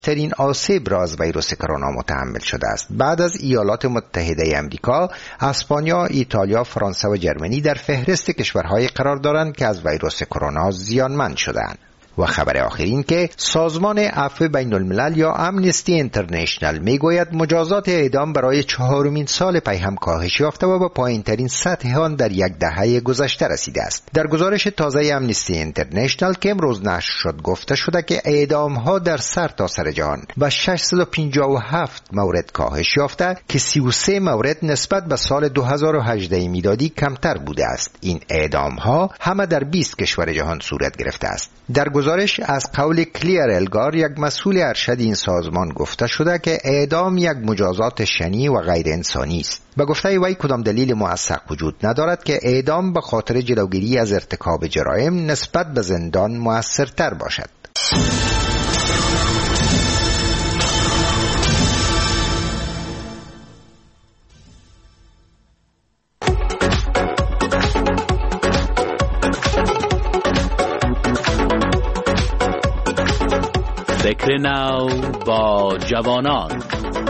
ترین آسیب را از ویروس کرونا متحمل شده است. بعد از ایالات متحده آمریکا، اسپانیا، ایتالیا، فرانسه و جرمنی در فهرست کشورهای قرار دارند که از ویروس کرونا زیانمند شدند. و خبر آخر این که سازمان عفو بین الملل یا امنستی اینترنشنال میگوید مجازات اعدام برای 4مین سال پی هم کاهش یافته و به پایین ترین سطح آن در یک دهه گذشته رسیده است. در گزارش تازه امنستی اینترنشنال که امروز نشر شد گفته شده که اعدام ها در سرتاسر جهان به 657 مورد کاهش یافته که 33 مورد نسبت به سال 2018 میلادی کمتر بوده است. این اعدام ها همه در 20 کشور جهان صورت گرفته است. در گزارش از قول کلیر الگار، یک مسئول ارشد این سازمان، گفته شده که اعدام یک مجازات شنیع و غیر انسانی است. به گفته وی کدام دلیل موثق وجود ندارد که اعدام به خاطر جلوگیری از ارتکاب جرایم نسبت به زندان مؤثرتر باشد. فکر نو با جوانان.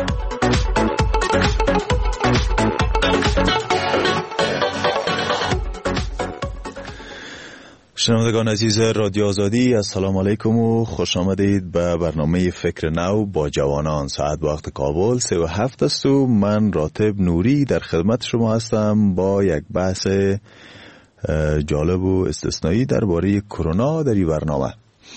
شنوندگان عزیز رادیو آزادی، السلام علیکم و خوش آمدید به برنامه فکر نو با جوانان. ساعت وقت کابل 3:07 است و من راتب نوری در خدمت شما هستم با یک بحث جالب و استثنایی درباره کرونا در این برنامه.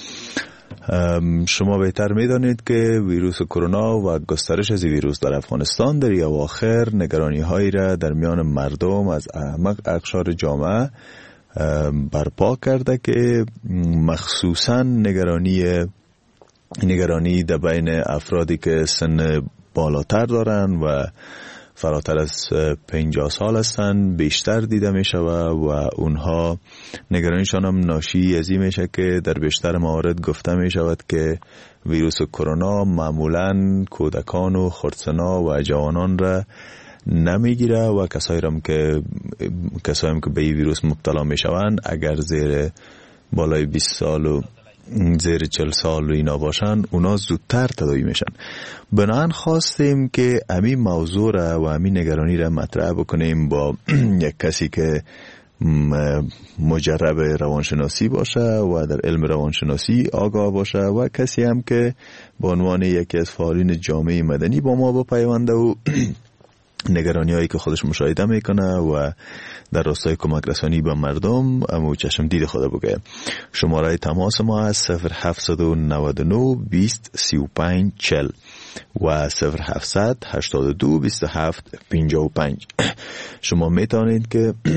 شما بهتر میدانید که ویروس کرونا و گسترش از ویروس در افغانستان در اواخر نگرانی هایی را در میان مردم از اعمق اقشار جامعه برپا کرده که مخصوصا نگرانی در بین افرادی که سن بالاتر دارن و فراتر از 50 سال هستن بیشتر دیده می شود و اونها نگرانیشان هم ناشی از این میشه که در بیشتر موارد گفته می شود که ویروس کرونا معمولا کودکان و خردسنا و جوانان را نمیگیره و کسایی هم که به این ویروس مبتلا می شوند اگر زیر بالای 20 سال و زیر 40 سال و اینا باشن اونا زودتر تداوی میشن. بنابراین خواستیم که همین موضوع را و همین نگرانی را مطرح بکنیم با یک کسی که مجرب روانشناسی باشه و در علم روانشناسی آگاه باشه و کسی هم که به عنوان یکی از فعالین جامعه مدنی با ما بپیونده و نگرانی هایی که خودش مشاهده میکنه و در راستای کمک رسانی به مردم امو چشم دید خدا بگه. شماره تماس ما از 0799 20 35 40 و 0700 82 27 55. شما میتونید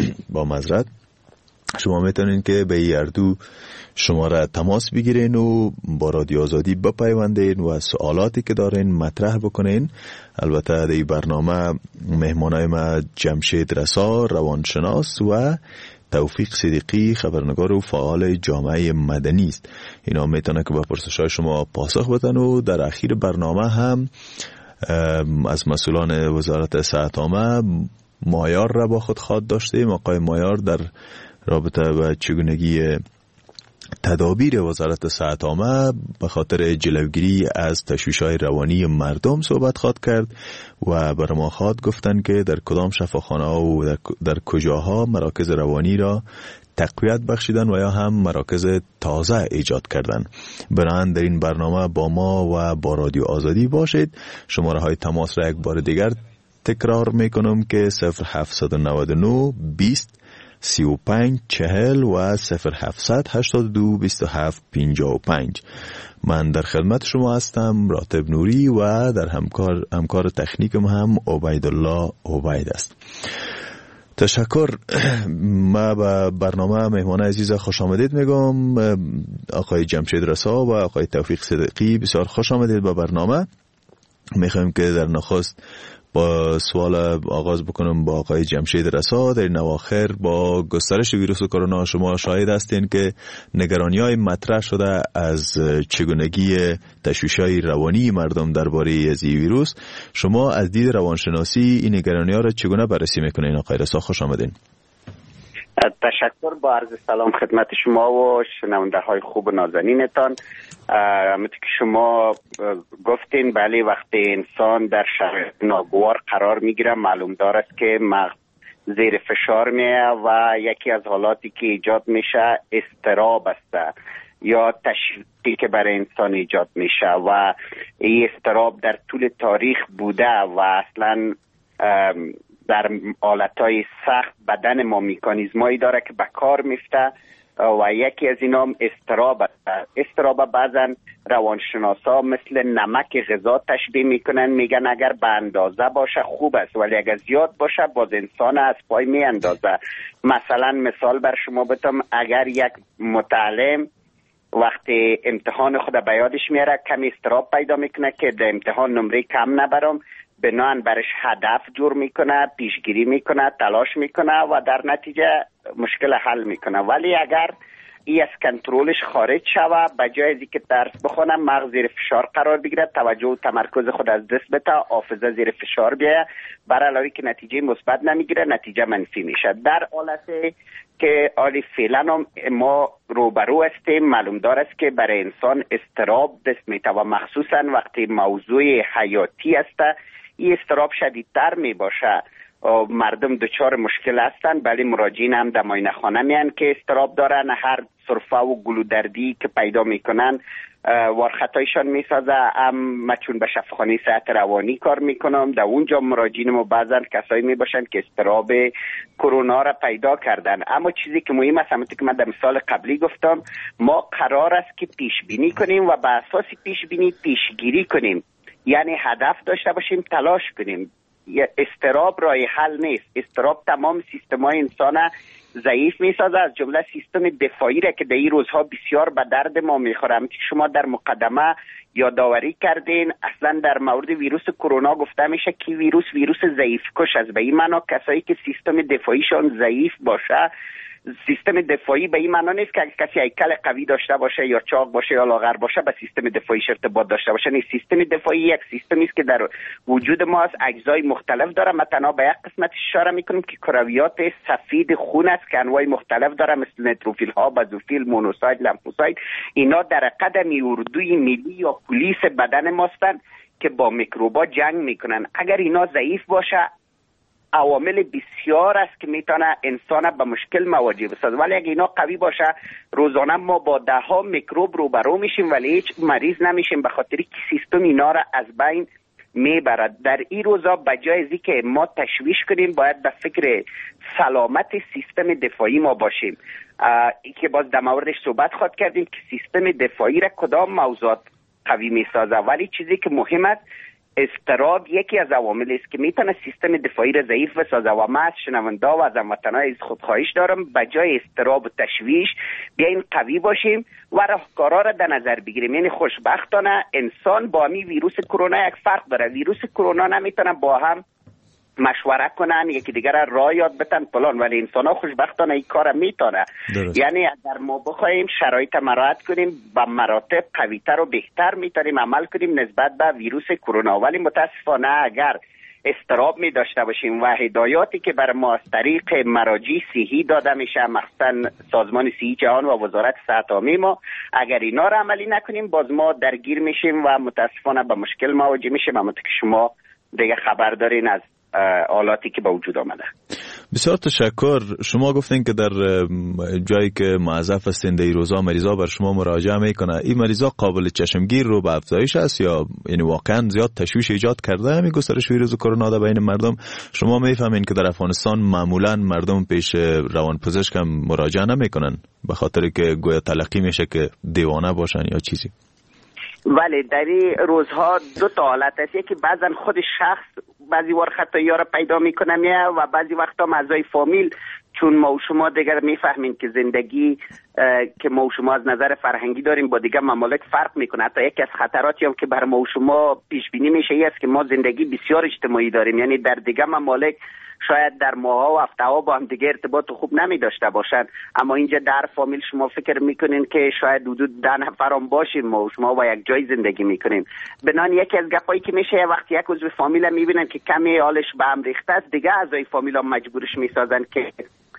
که به این اردو شماره تماس بگیرین و با رادیو آزادی بپیوندین و سوالاتی که دارین مطرح بکنین. البته در این برنامه مهمانای ما جمشید رسا روانشناس و توفیق صدیقی خبرنگار و فعال جامعه مدنی است. اینا میتونه که به پرسش‌های شما پاسخ بدن و در اخیر برنامه هم از مسئولان وزارت صحت عامه مایار را با خود خواد داشتیم. آقای مایار در رابطه با چگونگی تدابیر وزارت صحت عامه به خاطر جلوگیری از تشویش‌های روانی مردم صحبت خواد کرد و بر ما خواد گفتن که در کدام شفاخانه و در کجاها مراکز روانی را تقویت بخشیدن و یا هم مراکز تازه ایجاد کردن. بنابراین در این برنامه با ما و با رادیو آزادی باشید. شماره های تماس را یک بار دیگر تکرار میکنم که 0799 20 35 40 و 0700 82 27 55. من در خدمت شما هستم راتب نوری و در همکار تکنیکم هم عبیدالله عبید است. تشکر. ما به برنامه مهمان عزیز خوش آمدید میگم. آقای جمشید رسا و آقای توفیق صدیقی بسیار خوش آمدید به برنامه. میخوایم که در نخست با سوال آغاز بکنم با آقای جمشید رسا. در این اواخر با گسترش ویروس کرونا شما شاهد هستین که نگرانی‌های مطرح شده از چگونگی تشویش‌های روانی مردم درباره از این ویروس. شما از دید روانشناسی این نگرانی‌ها را چگونه بررسی میکنین آقای رسا؟ خوش آمدین. تشکر، با عرض سلام خدمت شما و شنونده های خوب و نازنینتان. همونطور که شما گفتین، بله، وقتی انسان در شرایط ناگوار قرار میگیره معلوم دار است که مغز زیر فشار میه و یکی از حالاتی که ایجاد میشه اضطراب است یا تشویشی که برای انسان ایجاد میشه و این اضطراب در طول تاریخ بوده و اصلا در حالتهای سخت بدن ما میکانیزمایی داره که به کار میفته و یکی از اینا اضطراب است. اضطراب بعضا روانشناسا مثل نمک غذا تشبیه میکنن، میگن اگر به اندازه باشه خوب است ولی اگر زیاد باشه باز انسان از پای میاندازه. مثلا مثال بر شما بدم، اگر یک متعلم وقتی امتحان خود به یادش میاره کمی اضطراب پیدا میکنه که در امتحان نمره کم نبرم، بناهن برش هدف جور میکنه، پیشگیری میکنه، تلاش میکنه و در نتیجه مشکل حل میکنه. ولی اگر ای از کنترلش خارج شوه، بجای از اینکه درس بخونه مغز زیر فشار قرار بگیره، توجه و تمرکز خود از دست بده، حافظه زیر فشار بیایه، برای علاوه که نتیجه مثبت نمیگیره نتیجه منفی میشه. در حالت که آلی فعلا ما روبرو هستیم، معلوم دار است که برای انسان اضطراب دست میته و مخصوصا وقتی موضوع حیاتی است این اضطراب شدیدتر می باشه. مردم دچار مشکل هستند، ولی مراجعین هم در معاینه خانه میان که اضطراب دارن، هر سرفه و گلودردی که پیدا میکنن وارخطایشان میسازه. من چون به شفاخانه صحت روانی کار میکنم، در اونجا مراجعین ما بعضا کسایی میباشن که اضطراب کرونا را پیدا کردن. اما چیزی که مهم است، همونطور که من در مثال قبلی گفتم، ما قرار است که پیش بینی کنیم و به اساس پیش بینی پیشگیری کنیم، یعنی هدف داشته باشیم، تلاش کنیم. اضطراب راه حل نیست. اضطراب تمام سیستم‌های انسان ضعیف میسازه، از جمله سیستم دفاعی را که در این روزها بسیار به درد ما میخوره. شما در مقدمه یادآوری کردین، اصلا در مورد ویروس کرونا گفته میشه که ویروس ضعیف کش است. به این معنا کسایی که سیستم دفاعیشان ضعیف باشه، سیستم دفاعی به این معنا نیست که کسی هیکل قوی داشته باشه یا چاق باشه یا لاغر باشه به سیستم دفاعیش ارتباط داشته باشه. نه، سیستم دفاعی یک سیستمی است که در وجود ما از اجزای مختلف داره. مثلا به یک قسمت اشاره میکنم که کرویات سفید خون است که انواع مختلف داره، مثل نتروفیل ها، بازوفیل، مونوسایت، لمفوسایت. اینا در قدمی اردوی ملی یا پلیس بدن ما هستند که با میکروبا جنگ میکنن. اگر اینا ضعیف باشه عوامل بسیار است که میتونه انسان به مشکل مواجه بسازه، ولی اگه اینا قوی باشه روزانه ما با 10 میکروب روبرو میشیم ولی هیچ مریض نمیشیم، به خاطری که سیستم اینا را از بین میبرد. در این روزا بجای از اینکه ما تشویش کنیم باید به فکر سلامت سیستم دفاعی ما باشیم که باز در موردش صحبت خواهد کردیم که سیستم دفاعی را کدام موضوعات قوی میسازه. ولی چیزی که مهم است، اضطراب یکی از عواملی است که میتونه سیستم دفاعی را ضعیف بسازه و ما از شنونده و از هموطنان خودخواهش دارم بجای اضطراب و تشویش بیاین قوی باشیم و راهکارا را در نظر بگیریم. یعنی خوشبختانه انسان با همین ویروس کرونا یک فرق داره. ویروس کرونا نمیتونه با هم مشوره کنن، یکی دیگر را راه یاد بدن فلان، ولی انسان ها خوشبختانه این کار میتونه. یعنی اگر ما بخوایم شرایط مراعات کنیم به مراتب قویتر و بهتر میتونیم عمل کنیم نسبت به ویروس کرونا. ولی متاسفانه اگر اضطراب می داشته باشیم و هدایاتی که بر ما از طریق مراجع صحی داده میشه، مخصوصا سازمان صحی جهان و وزارت صحت عامه ما، اگر اینا را عملی نکنیم باز ما درگیر میشیم و متاسفانه به مشکل مواجه میشیم. همونطور که شما دیگه خبر دارین از حالاتی که به وجود آمده. بسیار تشکر. شما گفتین که در جایی که موظف هستین در این روزا مریضا بر شما مراجعه میکنه، این مریضا قابل چشمگیر رو به افزایش است یا یعنی واقعا زیاد تشویش ایجاد کرده همین گسترش ویروس کرونا در بین مردم؟ شما میفهمین که در افغانستان معمولا مردم پیش روانپزشک هم مراجعه نمیکنن به خاطر که گویا تلقی میشه که دیوانه باشن یا چیزی؟ ولی در این روزها دو تا حالت است، یکی بعضا خود شخص بعضی وقت خطایی ها را پیدا میکنه و بعضی وقتا اعضای فامیل، چون ما و شما دیگر میفهمیم که زندگی که ما و شما از نظر فرهنگی داریم با دیگر ممالک فرق میکنه. حتی یکی از خطراتی هم که بر ما و شما پیش بینی میشه این است که ما زندگی بسیار اجتماعی داریم، یعنی در دیگر ممالک شاید در ماها و هفته‌ها با هم دیگه ارتباط خوب نمی داشته باشن، اما اینجا در فامیل شما فکر میکنین که شاید حدود 10 نفر هم باشیم ما و شما و یک جای زندگی میکنیم. بنان یکی از گپایی که میشه وقتی یک عضو فامیل میبینن که کمی حالش به هم ریخته است، دیگه اعضای فامیل هم مجبورش میسازن که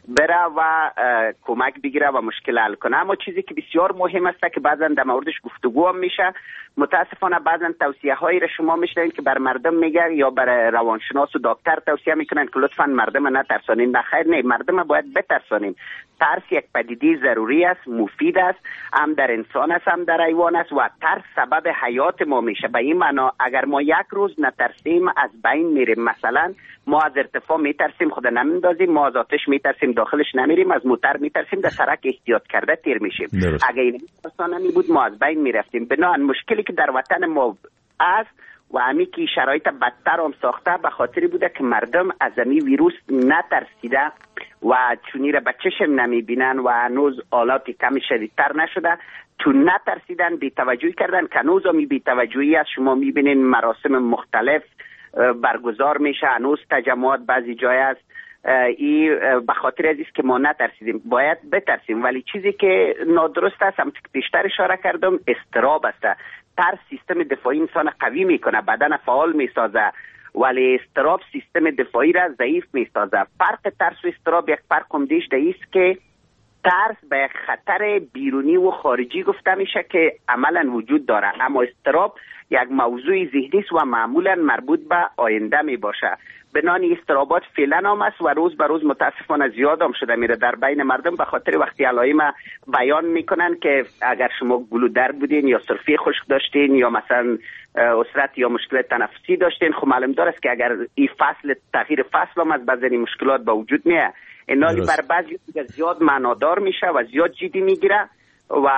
بره و کمک بگیره و مشکل حل کنه. اما چیزی که بسیار مهم است که بعضا در موردش گفتگو هم میشه، متاسفانه بعضا توصیه هایی را شما میشنوید که بر مردم میگن یا بر روانشناس و دکتر توصیه میکنن که لطفا مردم نترسانین. نه خیر، نه، مردم باید بترسانیم. ترس یک پدیده ضروری است، مفید است، هم در انسان است هم در حیوان است و ترس سبب حیات ما میشه. به این معنا اگر ما یک روز نترسیم از بین میریم. مثلا ما از ارتفاع میترسیم، خدا نمیندازیم، ما از آتش میترسیم، داخلش نمیریم، از موتر میترسیم، در سرک احتیاط کرده تیر میشیم. اگر این انسان نمی بود ما از بین میرفتیم. بنابراین مشکلی که در وطن ما است و همی که شرایط بدتر هم ساخته به خاطری بوده که مردم از همی ویروس نترسیده و چونی را به چشم نمی بینن و هنوز آلاتی کمی شدیدتر نشده. چون نترسیدن بی‌توجهی کردن که هنوز هم بی‌توجهی است. شما میبینین مراسم مختلف برگزار میشه، هنوز تجمعات بعضی جای است. این به خاطر از است که ما نترسیدیم. باید بترسیم. ولی چیزی که نادرست است، هم پیشتر اشاره کردم، اضطراب است. ترس سیستم دفاعی انسان قوی میکنه، بدن فعال میسازه، ولی اضطراب سیستم دفاعی را ضعیف میسازه. فرق ترس و اضطراب یک فرق عمده‌اش است که ترس به یک خطر بیرونی و خارجی گفته میشه که عملا وجود داره، اما اضطراب یک موضوع ذهنی است و معمولا مربوط به آینده می باشه. بنابراین اضطرابات فعلا هم است و روز به روز متاسفانه زیاد هم شده میره در بین مردم. به خاطر وقتی علائم بیان میکنن که اگر شما گلودرد بودین یا سرفه خشک داشتین یا مثلا اسرت یا مشکل تنفسی داشتین، خب معلوم داره است که اگر این فصل تغییر فصل هم از بعضی مشکلات به وجود میاد. اینالی بر بعضی زیاد معنادار میشه و زیاد جدی میگیره و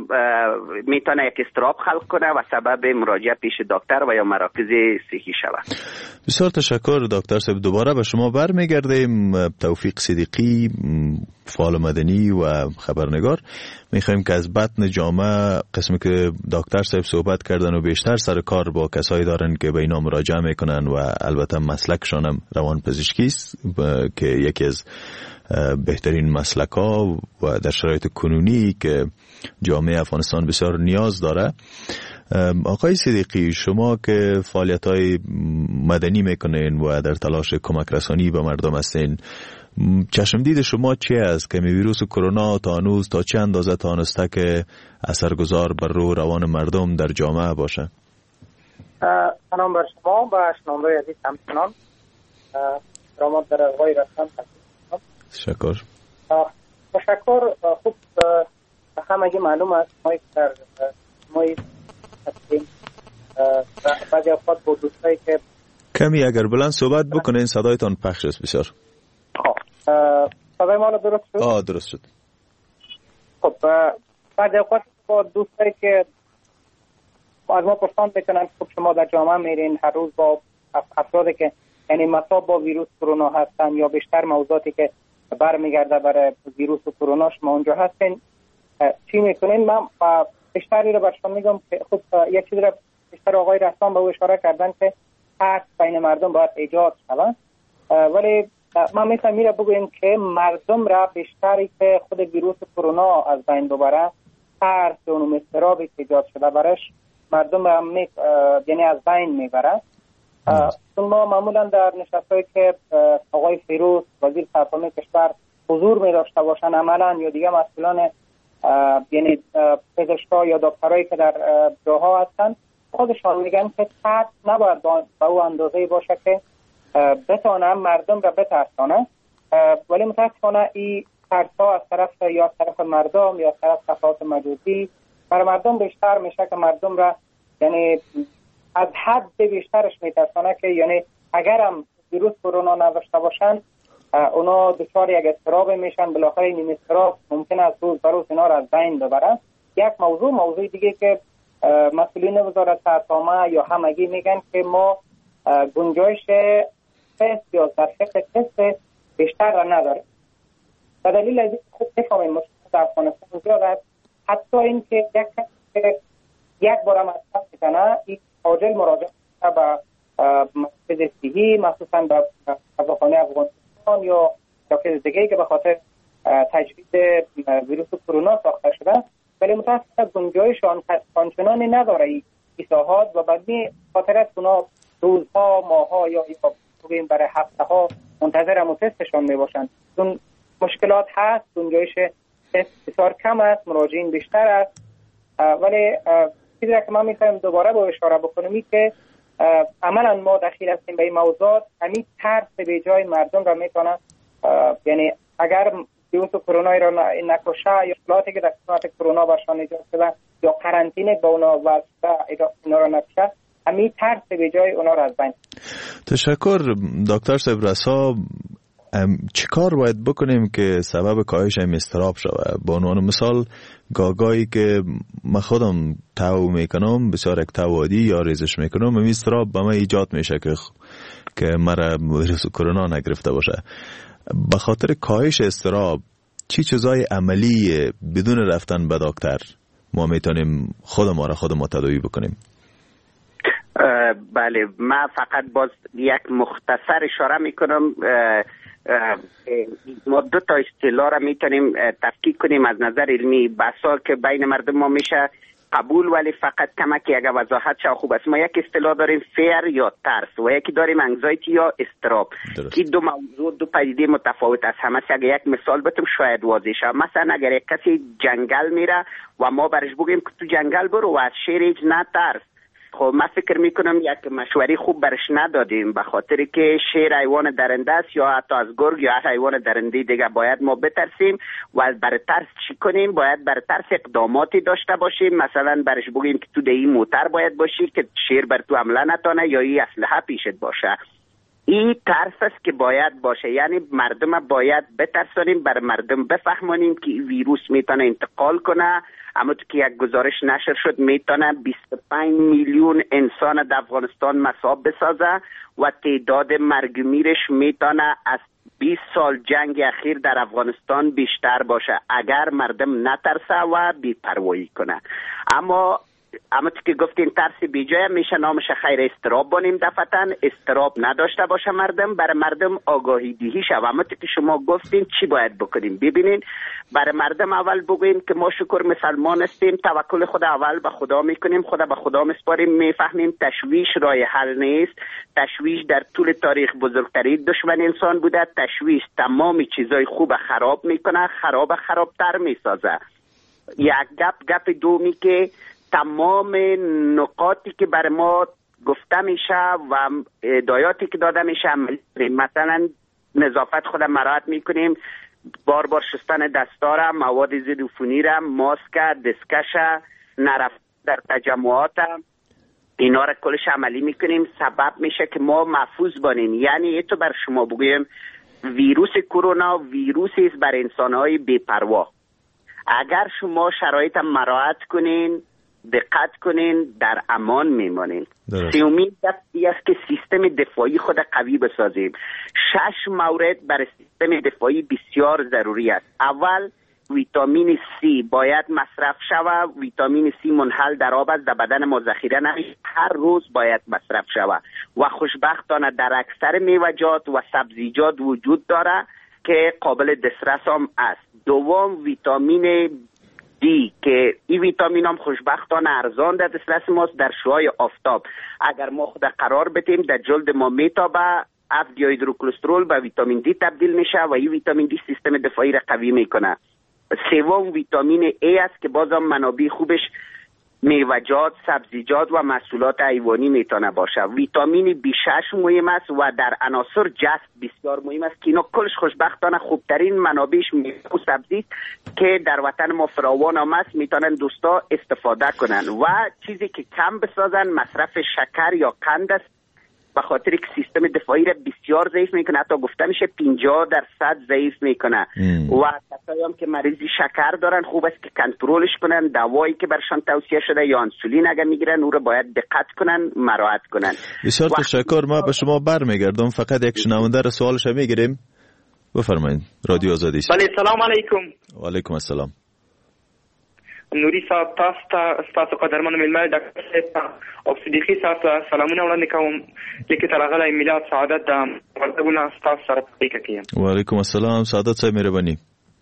میتونه یک اضطراب خلق کنه و سبب مراجعه پیش دکتر و یا مراکز صحی شود. بسیار تشکر دکتر صاحب. دوباره به شما برمیگردیم. توفیق صدیقی، فعال مدنی و خبرنگار، میخوایم که از بطن جامعه قسمی که دکتر صاحب صحبت کردن و بیشتر سر کار با کسایی دارن که به اینا مراجعه میکنن و البته مسلکشان هم روانپزشکی است که یکی از بهترین مسلک ها و در شرایط کنونی که جامعه افغانستان بسیار نیاز داره. آقای صدیقی، شما که فعالیت های مدنی میکنین و در تلاش کمک رسانی به مردم هستین، چشمدید شما چی است که ویروس کرونا تا هنوز تا چه اندازه تانسته که اثرگذار بر روان مردم در جامعه باشه؟ سلام بر شما و شنوندگان عزیز همچنان. درآمد در آقای رسان. تشکر. تشکر. خوب همگی معلوم است ما در هستیم بعضی اوقات با دوستایی که کمی اگر بلند صحبت بکنین صدایتان پخش است بسیار. صدای ما درست شد؟ درست شد. خب بعضی اوقات با دوستایی که از ما پرسان میکنن خب شما در جامعه میرین هر روز با افرادی که یعنی مصاب با ویروس کرونا هستن یا بیشتر موضوعاتی که برمیگرده برای ویروس کرونا شما اونجا هستین، چی میکنین؟ من بیشتری رو برشان میگم که خب یک چیزی رو بیشتر آقای رسان به او اشاره کردن که ترس بین مردم باید ایجاد شود، ولی من میخوام میره بگویم که مردم را بیشتری که خود ویروس کرونا از بین ببره، ترس و اون اضطرابی که ایجاد شده برش مردم را یعنی از بین میبره. چون ما معمولا در نشستایی که آقای فیروز وزیر سرپرست کشور حضور می داشته باشن عملا یا دیگه مسئولان یعنی پزشکا یا دکترایی که در جاها هستن خودشان میگن که ترس نباید به او اندازه‌ای باشه که بتونه مردم را بترسانه، ولی متاسفانه این ترس‌ها از طرف یا از طرف مردم یا از طرف صفحات مجازی برای مردم بیشتر میشه که مردم را یعنی از حد بیشترش میترسانه که یعنی اگرم ویروس کرونا نداشته باشن اونا دچار یک اضطراب میشن، بالاخره این اضطراب ممکن است روز به روز اینا را از بین ببره. یک موضوع دیگه که مسئولین وزارت صحت عامه یا همگی میگن که ما گنجایش تست یا سرفیکت تست بیشتر را نداریم. به دلیل از اینکه خوب بفهمیم مشکل در افغانستان زیاد است، حتی اینکه یک بار مصرف میکنه این عاجل مراجعه به مرکز صحی مخصوصا به دواخانه افغانستان یا مرکز دیگه که به خاطر تجویز ویروس کرونا ساخته شده، ولی متاسفانه گنجایش آنچنانی نداره این اصلاحات و بعد خاطر است اونا روزها ماهها یا بگیم برای هفته ها منتظر تستشان می باشند. چون مشکلات هست، گنجایش بسیار کم است، مراجعین بیشتر است، ولی چیزی که من می‌خوایم دوباره با اشاره بکنم که عملا ما دخیل هستیم به این موضوع. همین ترس به جای مردم را میتونه، یعنی اگر ویروس کرونا را نکشه یا اصلاحاتی که در قسمت کرونا برشان ایجاد شده یا قرنطینه با اونا واسطه اینا را نکشه، همین ترس به جای اونا را از بین. تشکر دکتر صاحب رسا. چه کار باید بکنیم که سبب کاهش این اضطراب شود؟ به عنوان مثال گاگایی که من خودم تو میکنم، بسیار یک توادی یا ریزش میکنم، این اضطراب به من ایجاد میشه که مرا ویروس کرونا نگرفته باشه. به خاطر کاهش اضطراب چی چیزای عملی بدون رفتن به دکتر ما میتونیم خود ما تداوی بکنیم؟ بله، من فقط باز یک مختصر اشاره میکنم. ما دو تا اصطلاح را میتونیم تفکیک کنیم از نظر علمی، بسا که بین مردم ما میشه قبول، ولی فقط کمک یک وضاحت شو خوب است. ما یک اصطلاح داریم فیر یا ترس و یکی داریم انگزایتی یا اضطراب. این دو موضوع، دو پدیده متفاوت است. همه اگه یک مثال بتم شاید واضح شه. مثلا اگر یک کسی جنگل میره و ما برش بگیم که تو جنگل برو و از شیر هیچ نترس، خب من فکر میکنم یک مشوری خوب برش ندادیم، به خاطر که شیر حیوان درنده است یا حتی از گرگ یا هر حیوان درنده دیگه باید ما بترسیم و برای ترس چی کنیم؟ باید برای ترس اقداماتی داشته باشیم. مثلا برش بگیم که تو دی موتر باید باشی که شیر بر تو حمله نتونه یا این اسلحه پیشت باشه. این ترس است که باید باشه، یعنی مردم باید بترسانیم، بر مردم بفهمانیم که ویروس میتونه انتقال کنه. اما تو که یک گزارش نشر شد میتونه 25 میلیون انسان در افغانستان مصاب بسازه و تعداد مرگ میرش میتونه از 20 سال جنگ اخیر در افغانستان بیشتر باشه اگر مردم نترسه و بی‌پروایی کنه. اما تو که گفتین ترس بیجای میشه نامش خیر استراب بانیم دفتن، استراب نداشته باشه مردم، برای مردم آگاهی دهی شد. اما تو که شما گفتین چی باید بکنیم؟ ببینین، برای مردم اول بگویم که ما شکر مسلمان هستیم، توکل خود اول به خدا میکنیم، خدا به خدا مسپاریم، میفهمیم تشویش راه حل نیست. تشویش در طول تاریخ بزرگترین دشمن انسان بوده. تشویش تمام چیزای خوب خراب میکنه، خرابتر میسازه. یک گپ دومی که تمام نقاطی که بر ما گفته میشه و هدایاتی که داده میشه مثلا نظافت خود مراعات میکنیم، بار شستن دستارم، مواد ضد عفونی را، ماسک، دستکش، نرفت در تجمعات، اینا را کلش عملی میکنیم. سبب میشه که ما محفوظ بانیم. یعنی تو بر شما بگویم ویروس کرونا ویروسی است بر انسانهای بی‌پروا. اگر شما شرایط مراعات کنین، دقت کنین، در امان میمانین. سومین دستی است که سیستم دفاعی خود قوی بسازیم. 6 مورد برای سیستم دفاعی بسیار ضروری است. اول، ویتامین C باید مصرف شود. ویتامین C منحل در آب است، در بدن ما ذخیره نمیشه، هر روز باید مصرف شود و خوشبختانه در اکثر میوه‌جات و سبزیجات وجود داره که قابل دسترس هم است. دوم، ویتامین دی که این ویتامین هم خوشبختانه ارزان در دسترس ماست در شعاع آفتاب. اگر ما خود قرار بدیم در جلد ما میتابه، دی هیدروکلسترول به ویتامین دی تبدیل میشه و این ویتامین دی سیستم دفاعی را قوی میکنه. سوم، ویتامین ای است که بازم منابع خوبش میوه‌جات، سبزیجات و محصولات حیوانی میتونه باشه. ویتامین B6 مهم است و در عناصر جذب بسیار مهم است که اینا کلش خوشبختانه خوبترین منابعش میوه و سبزی که در وطن ما فراوان هم است، میتونن دوستا استفاده کنن. و چیزی که کم بسازن مصرف شکر یا قند است، به خاطر که سیستم دفاعی را بسیار ضعیف میکنه، حتی گفته میشه 50% ضعیف میکنه. و کسایی هم که مریضی شکر دارن خوب است که کنترلش کنن، دوایی که برشان توصیه شده یا انسولین اگر میگیرن او را باید دقت کنن، مراعات کنن. بسیار تشکر. ما به شما برمیگردم، فقط یک شنونده را سوالش میگیریم. بفرمایید. رادیو آزادی است. بله، سلام علیکم. و علیکم السلام. نوري صاحب تاسو قدرمن ململ ډاکټر صاحب او صدیقي صاحب سلامونه وړاندې کوم. لیکي ترغله میلاد سعادت د ورتګونه تاسو سره پېښه کیم. وعلیکم السلام سعادت صاحب، مهرباني.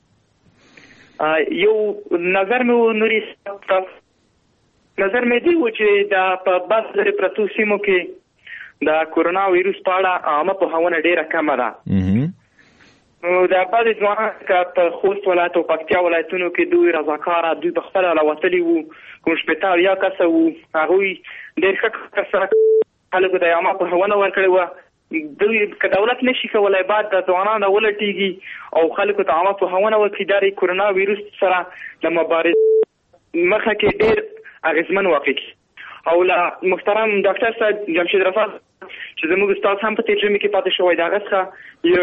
یو نظر مې نوري صاحب نظر مې دی و چې د په بس لري پرتو سیمو کې د کورونا وایروس په اړه عامه پوهاونه ډیره کمه ده. در بعض ځوانان که خوست ولایت او پکتیا ولایتونو کې دوی رضاکاره دوی په خپله راوتلي وو کوم شپېته اویا کسه وو هغوی ډېر ښه کار سره خلکو ته یې عامه پوهونه ورکړې وه دوی که دولت نشي کولی باید د ځوانانو ولټېږي او خلکو ته عامه پوهونه ورکړي دا د کورونا ویروس سره د مبارزې مخه کې ډېر اغېزمن واقع کړي او له محترم ډاکټر صاحب جمشید رفا چې زموږ استاد هم په ترجمه کې پاتې شوی د هغه څخه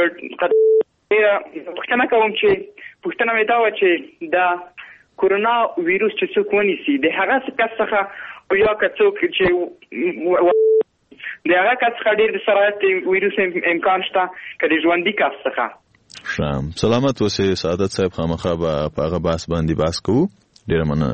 پوښتنه کوم چې پوښتنه مې دا وه چې د کورونا ویروس چې څوک ونیسي د هغه کس څخه یا که څوک چې د هغه کس څخه ډېر د سرایت ویروس امکان شته که د ژوندي کس څخه شام سلامت اوسې سعادت صاحب خامخا به په هغه بحث باندې بحث کوو ډېره مننه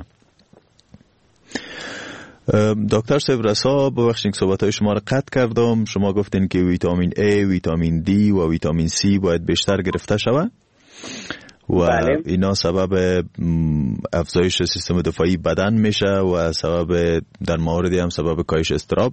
دکتر صاحب رسا ببخشید صحبت‌های شما را قطع کردم. شما گفتین که ویتامین A، ویتامین D و ویتامین C باید بیشتر گرفته شود و بله. اینا سبب افزایش سیستم دفاعی بدن میشه و سبب در موردی هم سبب کاهش اضطراب.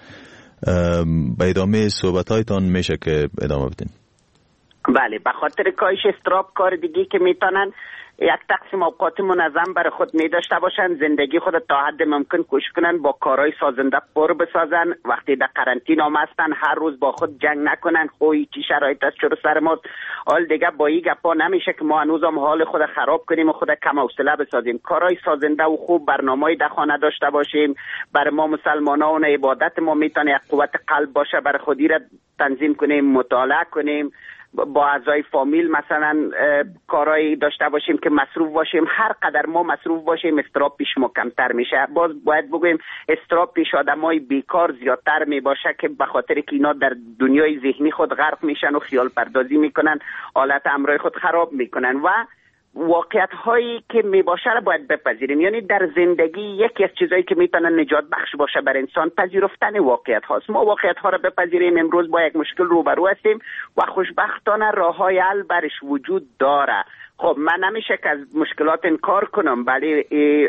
به ادامه صحبت‌هایتان میشه که ادامه بدین. بله به خاطر کاهش اضطراب کار دیگه که میتونن یک تقسیم اوقات منظم برای خود می داشته باشن، زندگی خود تا حد ممکن کوشش کنن با کارهای سازنده پر بسازن. وقتی در قرنطینه هم هستن هر روز با خود جنگ نکنن خوی چی شرایط است چرا سر ما حال دیگه با این گپا نمیشه که ما هنوز هم حال خود خراب کنیم و خود کم حوصله بسازیم. کارهای سازنده و خوب برنامه‌ای در خانه داشته باشیم. برای ما مسلمانان عبادت ما میتونه یک قوت قلب باشه، برای خودی را تنظیم کنیم، مطالعه کنیم، با اعضای فامیل مثلا کارایی داشته باشیم که مصروف باشیم. هر قدر ما مصروف باشیم اضطراب پیش ما کمتر میشه. باز باید بگویم اضطراب پیش آدمای بیکار زیادتر می باشه که به خاطر که اینا در دنیای ذهنی خود غرق میشن و خیال پردازی میکنن، حالت امرای خود خراب میکنن و واقعیت هایی که می باشه را باید بپذیریم. یعنی در زندگی یکی از چیزایی که میتونه نجات بخش باشه بر انسان پذیرفتن واقعیت هاست. ما واقعیت ها را بپذیریم. امروز با یک مشکل روبرو هستیم و خوشبختانه راه های حل برش وجود داره. خب من نمیشه که از مشکلات انکار کنم، ولی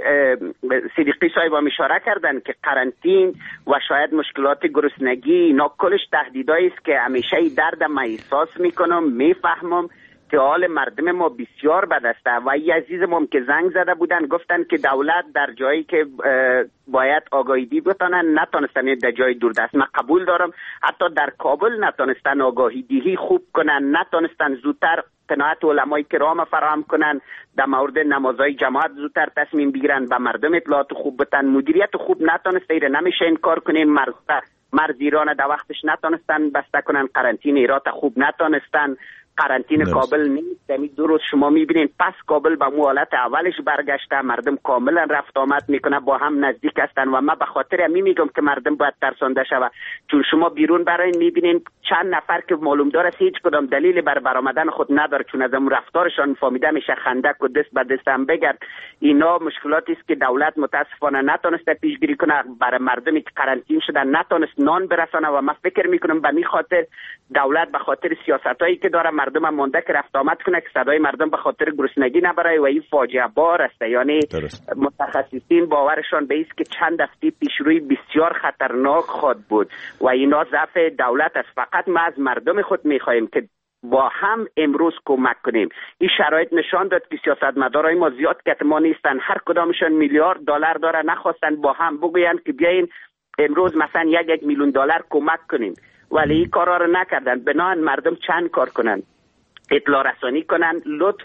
صدیقی صاحب هم اشاره کردن که قرنطین و شاید مشکلات گرسنگی اینا کلش تهدیدایی است که همیشه درد ما احساس میکنم، میفهمم که حال مردم ما بسیار بد است و ای عزیزم که زنگ زده بودن گفتن که دولت در جایی که باید آگاهی دی بتونن نتونستن در جای دوردست. من قبول دارم حتی در کابل نتونستن آگاهی دیهی خوب کنن، نتونستن زودتر قناعت علمای کرام فراهم کنن، در مورد نمازهای جماعت زودتر تصمیم بگیرن، به مردم اطلاعات خوب بتن، مدیریت خوب نتونسته ایره نمیشه انکار کنیم. مرز ایران در وقتش نتونستن بسته کنن، قرنطینه ایرات خوب نتونستن، قرنطینه کابل نیست. یعنی 2 روز شما میبینین پس کابل به حالت اولش برگشته، مردم کاملا رفت آمد میکنه، با هم نزدیک هستن و من به خاطر همین میگم که مردم باید ترسانده شود. چون شما بیرون برای میبینین چند نفر که معلوم داره هیچ کدام دلیلی بر برآمدن خود نداره، چون از اون رفتارشان فهمیده میشه خندق و دست به دست هم بگرد. اینا مشکلاتی است که دولت متاسفانه نتونسته پیشگیری کنه. برای مردمی که قرنطینه شدن نتونست نان برسانه و من فکر میکنم به این خاطر دولت به خاطر سیاستایی که داره مردم هم مونده که رفت آمد کنه که صدای مردم به خاطر گرسنگی نبره و این فاجعه بار است. یعنی متخصصین باورشان به است که چند هفته پیش روی بسیار خطرناک خود بود و اینا ضعف دولت است. فقط ما از مردم خود میخواهیم که با هم امروز کمک کنیم. این شرایط نشان داد که سیاستمدارای ما زیاد کتمان نیستن، هر کدامشون میلیارد دلار داره، نخواستن با هم بگوین که بیاین امروز مثلا 1 میلیون دلار کمک کنیم، ولی این کارا رو نکردن. بنابراین مردم چند کار کنن، اطلاع رسانی کنن،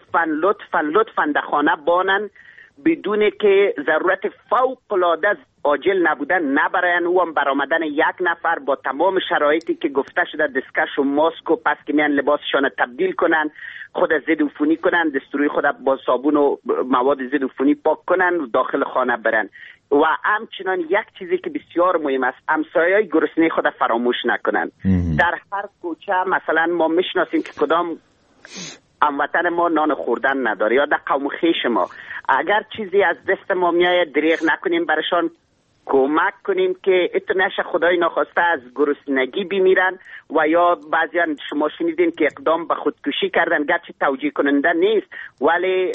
لطفاً در خانه بانن بدون که ضرورت فوق العاده عاجل نبودن نبراین. او هم برآمدن 1 نفر با تمام شرایطی که گفته شده دستکش و ماسک و پس که میان لباسشان تبدیل کنن، خود ضد عفونی کنن، دستوری خود با صابون و مواد ضد عفونی پاک کنن و داخل خانه برن. و همچنان یک چیزی که بسیار مهم است، همسایه‌های گرسنه خود فراموش نکنن. در هر کوچه مثلا ما میشناسیم که کدام هموطن ما نان خوردن نداره یا در قوم خویش ما، اگر چیزی از دست ما میآید دریغ نکنیم برشان کمک کنیم که اتنش خدای ناخواسته از گرسنگی بمیرن و یا بعضیان شما شنیدین که اقدام به خودکشی کردن، گرچه توجیه کننده نیست ولی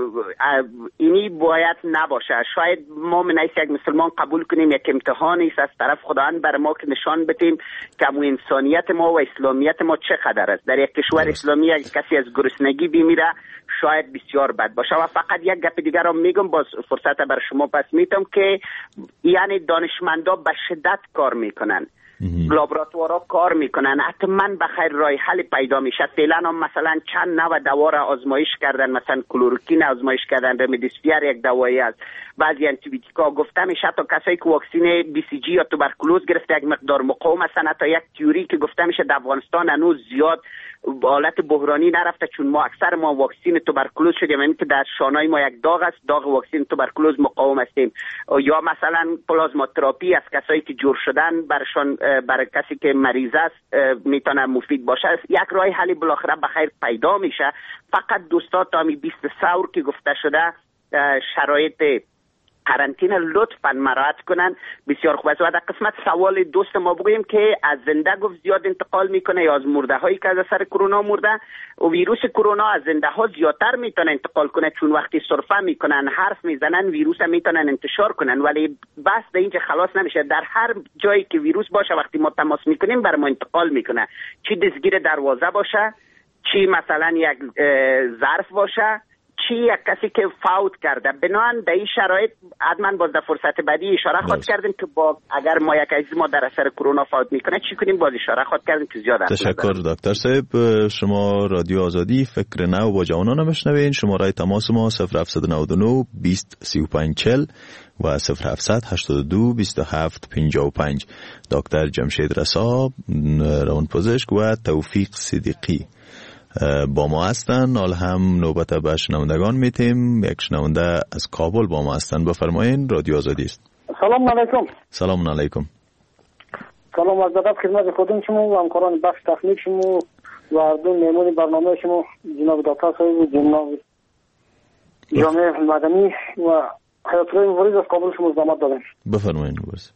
اینی باید نباشه. شاید ما من حیث یک مسلمان قبول کنیم یک امتحانی است از طرف خداوند بر ما که نشان بدیم که انسانیت ما و اسلامیت ما چقدر است. در یک کشور اسلامی کسی از گرسنگی بمیره شاید بسیار بد باشه. و فقط یک گپ دیگر رو میگم، باز فرصت بر شما پس میتم که یعنی دانشمندا به شدت کار میکنن، لابراتوارها کار میکنن، حتما بخیر راه حل پیدا میشه. فعلا هم مثلا چند نوع دوا را آزمایش کردن، مثلا کلوروکین آزمایش کردن، رمدیسیویر یک دوایی است، بعضی آنتی بیوتیکا گفته میشه تا کسایی که واکسین بی سی جی یا توبرکولوز گرفته یک مقدار مقاوم هستن. تا یک تیوری که گفته میشه در افغانستان هنوز زیاد حالت بحرانی نرفته، چون ما اکثر ما واکسین توبرکولوز شدیم، یعنی که در شانای ما یک داغ است، داغ واکسین توبرکولوز مقاوم هستیم. یا مثلا پلازما تراپی از کسایی که جور شدن برشان، برای کسی که مریض است میتونه مفید باشه. یک راه حلی بالاخره بخیر پیدا میشه. فقط دوستا تا 20 سور که گفته شده شرایط قرنطینه لطفاً مراعات کنن، بسیار خوب است. و در قسمت سوال دوست ما بگوییم که از زنده گفت زیاد انتقال میکنه یا از مرده هایی که از اثر کرونا مرده. و ویروس کرونا از زنده ها زیادتر میتونه انتقال کنه، چون وقتی سرفه میکنن، حرف میزنن، ویروس میتونن انتشار کنن. ولی بس در اینجا خلاص نمیشه، در هر جایی که ویروس باشه وقتی ما تماس میکنیم بر ما انتقال میکنه، چی دستگیر دروازه باشه، چی مثلا یک ظرف باشه، چی یک کسی که فوت کرده. بنابراین در این شرایط حتما باز در فرصت بعدی اشاره خواهد کردیم که با اگر ما یک عزیز ما در اثر کرونا فوت میکنه چی کنیم، باز اشاره خواهد کردیم که زیاد. تشکر دکتر صاحب. شما رادیو آزادی فکر نو با جوانان میشنوین. شماره تماس ما 0799 20 35 40 و 0700 82 27 55. دکتر جمشید رسا، روانپزشک، و توفیق صدیقی با ما هستن. حال هم نوبت به شنوندگان میتیم. یک شنونده از کابل با ما هستن. بفرمایین، رادیو آزادی است. سلام علیکم. سلام علیکم. سلام از ادب خدمت خودم شما و همکاران بخش تکنیک شما و اردون مهمون برنامه شما جناب دکتر صاحب و جناب جامعه مدنی و حیات الله مبارز از کابل شما زحمت دادن. بفرمایین.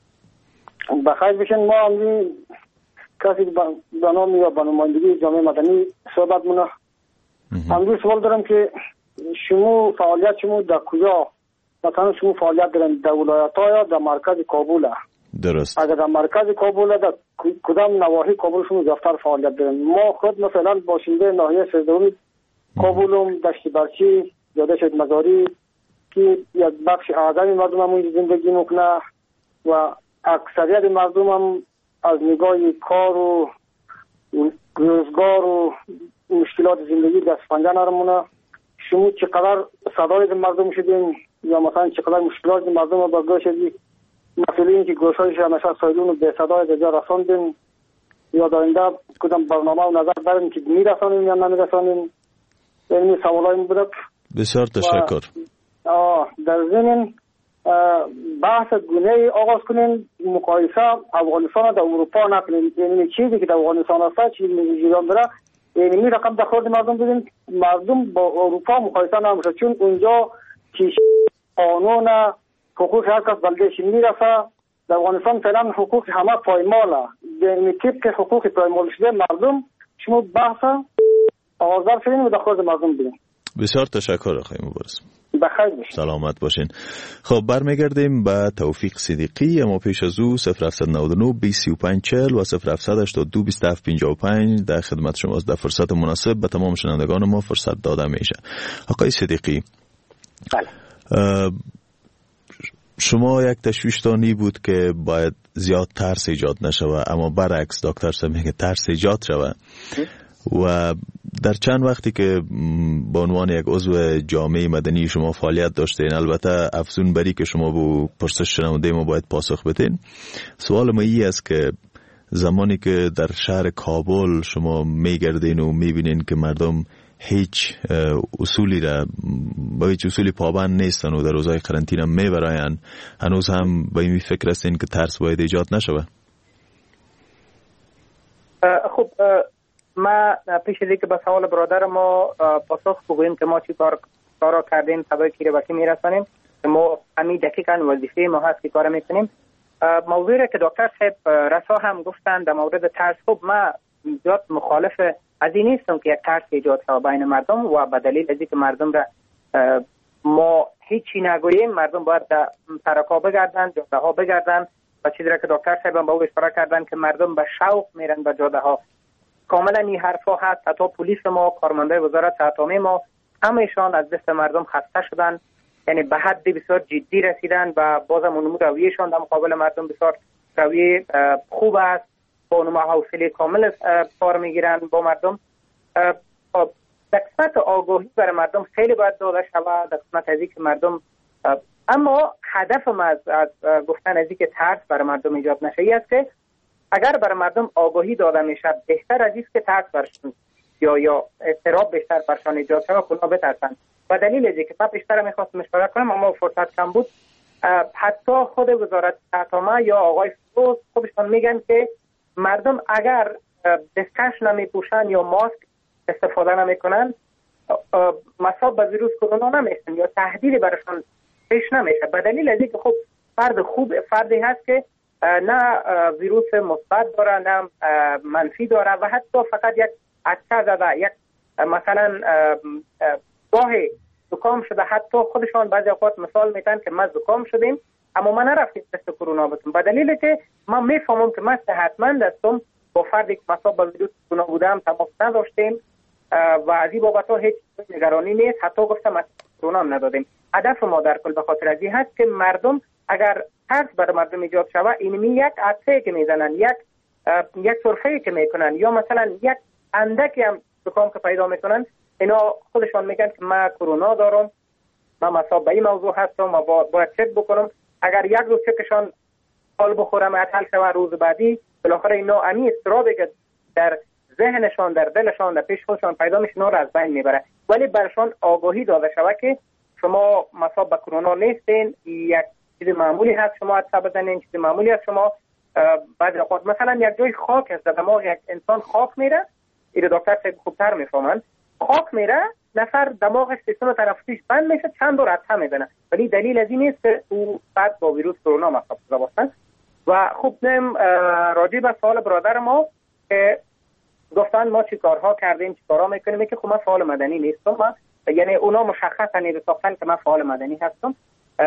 بخیر بشین. ما هم کسی به نام یا به نمایندگی جامعه مدنی صحبت مونه. همین سوال دارم که شما فعالیت شما در کجا، مثلا شما فعالیت دارن در ولایت‌ها یا در مرکز کابل؟ درست. اگر در مرکز کابل، در کدام نواحی کابل شما دفتر فعالیت دارن؟ ما خود مثلا باشنده ناحیه سیزدهمی کابلم، دشت برچی، جاده شهید مزاری که یک بخش اعظمی مردم هم اونجا زندگی میکنه و اکثریت مردم هم از نگاه کار و روزگار و مشکلات زندگی دست پنجه نرمونه. شما چقدر صدای مردم شدین یا مثلا چقدر مشکلات مردم رو برداشت شدید؟ مسئولین که گوشایش همیشه سایلون رو به صدای دجا رساندین یا داینده کدام برنامه و نظر دارین که میرسانین یا نمیرسانین؟ این سوالای بود. بسیار تشکر. در ضمن بحث گونه آغاز کنین، مقایسه افغانستان در اروپا نکنین. یعنی چیزی که در افغانستان هست چیزی میجیران داره، یعنی می رقم در خورد مردم بدین، مردم با اروپا مقایسه نمیشه، چون اونجا کیش قانون حقوق هر کس بلدهش میرسه. در افغانستان فعلا حقوق همه پایماله، یعنی طبق حقوق پایمال شده مردم شما بحث آغاز کنین و در خورد مردم بدین. بسیار تشکر آقای مبارز. بخیر باشین. سلامت باشین. خب برمیگردیم به توفیق صدیقی. اما پیش از او 0799 20 35 40 و 0782 27 55 در خدمت شماست. در فرصت مناسب به تمام شنوندگان ما فرصت داده میشه. آقای صدیقی، بله. شما یک تشویشتانی بود که باید زیاد ترس ایجاد نشوه، اما برعکس دکتر صاحب میگه ترس ایجاد شوه. و در چند وقتی که به عنوان یک عضو جامعه مدنی شما فعالیت داشتین، البته افزون بری که شما به پرسش شنونده ما باید پاسخ بدین، سوال ما این است که زمانی که در شهر کابل شما میگردین و میبینین که مردم هیچ اصولی را با هیچ اصولی پابند نیستن و در روزهای قرنطینه میبراین، هنوز هم به این فکر هستین که ترس باید ایجاد نشوه؟ خب ما پیش از اینکه به سوال برادر ما پاسخ بگوییم که ما چی کارا کردیم تبای کیره بکی میرسانیم، ما همین دقیقاً وظیفه ما هست که کار میکنیم. موضوعی را که دکتر صاحب رسا هم گفتن در مورد ترس، خب ما زیاد مخالف از این نیستم که یک ترس ایجاد شود بین مردم و به دلیل از اینکه مردم را ما هیچی نگوییم، مردم باید در سرکا بگردن، جاده ها بگردن و چیزی را که دکتر صاحب هم به او اشاره کردن که مردم به شوق میرن به جاده ها. کاملا این حرفا هست. حتی پلیس ما، کارمنده وزارت صحت ما، همهشان از دست مردم خسته شدن، یعنی به حد بسیار جدی رسیدن و بازم اون رویهشان در مقابل مردم بسیار رویه خوب است، با اون حوصله کامل کار میگیرن با مردم. در قسمت آگاهی برای مردم خیلی باید داده شود، در قسمت از اینکه مردم، اما هدف ما از گفتن از اینکه ترس برای مردم ایجاد نشه ای است که اگر برای مردم آگاهی داده میشه، بهتر از اینکه ترس برشون یا اضطراب بیشتر برشان ایجاد شود، اونا بترسن. و دلیل از اینکه من بیشتر میخواستم اشاره کنم اما فرصت کم بود، حتی خود وزارت صحت یا آقای فروز خودشون میگن که مردم اگر دستکش نمیپوشن یا ماسک استفاده نمیکنن، مصاب به ویروس کرونا نمیشن یا تهدیدی براشون پیش نمیشه. به دلیل از اینکه خب فردی هست که نه ویروس مثبت داره نه منفی داره و حتی فقط یک عطسه زده، یک مثلا گاهی زکام شده، حتی خودشان بعضی اوقات مثال میتن که ما زکام شدیم اما ما نرفتیم تست کرونا بتون، به دلیلی که من میفهمم که من صحتمند هستم، با فردی که مصاب به ویروس کرونا بودم تماس نداشتیم و از این بابت ها هیچ نگرانی نیست، حتی گفتم از کرونا هم ندادیم. هدف ما در کل به خاطر از این هست که مردم اگر ترس برای مردم ایجاد شود، اینمی یک عطسه که میزنن، یک سرفه‌ای که میکنن یا مثلا یک اندکی هم زکام که پیدا میکنن، اینا خودشان میگن که من کرونا دارم، من مصاب به این موضوع هستم و باید چک بکنم. اگر یک روز چکشان حال بخورم معطل شود، روز بعدی بالاخره اینا امی اضطرابی که در ذهنشان، در دلشان، در پیش خودشان پیدا میشه، اینا را از بین میبره. ولی برشان آگاهی داده شود که شما مصاب به کرونا نیستین، یک چیز معمولی هست شما عطسه بزنین، چیز معمولی هست شما بعد اوقات مثلا یک جای خاک است، دماغ یک انسان خاک میره، این دکتر صاحب خوبتر میفهمن، خاک میره، نفر دماغش سیستم تنفسیش بند میشه، چند بار عطسه میزنه، ولی دلیل از این نیست که او بعد با ویروس کرونا مصاب شده باشن. و خوب نیم راجع به سوال برادر ما که گفتن ما چی کارها کردیم، چی کارها میکنیم، که خب من فعال مدنی نیستم، یعنی اونا مشخصا نیستن که من فعال مدنی هستم.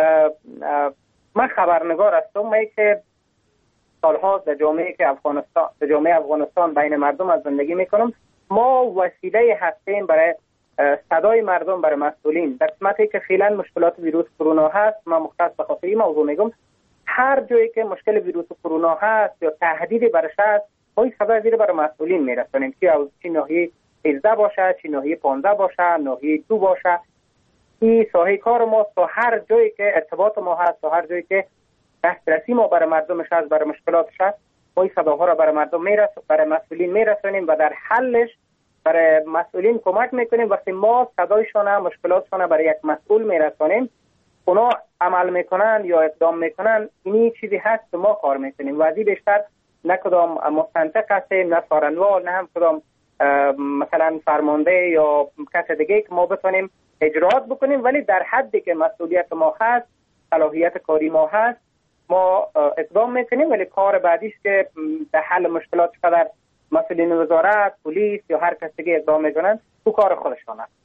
من خبرنگار هستم، من که سالها در جامعه افغانستان بین مردم از زندگی میکنم. ما وسیله هستیم برای صدای مردم، برای مسئولین. در قسمتی که فعلا مشکلات ویروس کرونا هست، من مختص به خاطر این موضوع میگم، هر جایی که مشکل ویروس کرونا هست یا تهدیدی برش هست، ما این صدای زیر برای مسئولین میرسونیم که از چی ناحیه 13 باشه، چی ناحیه 15 باشه، ناحیه 2 باشه. این ساحه کار ما، تا هر جایی که ارتباط ما هست، تا هر جایی که دسترسی ما برای مردمش هست، برای مشکلاتش هست، ما این صداها را برای مردم برای مسئولین میرسونیم و در حلش برای مسئولین کمک میکنیم. وقتی ما صدایشان، مشکلاتشان برای یک مسئول میرسونیم، اونا عمل میکنن یا اقدام میکنن، اینی چیزی هست که ما کار میکنیم و از این بیشتر نه کدام مستنطق هستیم، نه سارنوال، نه هم کدام مثلا فرمانده یا کس دیگه که ما بتونیم اجرات بکنیم، ولی در حدی که مسئولیت ما هست، صلاحیت کاری ما هست، ما اقدام میکنیم. ولی کار بعدیش که در حل مشکلات قدر مسئولین وزارت، پلیس یا هر کس دیگه اقدام میکنن، تو کار خودشان است.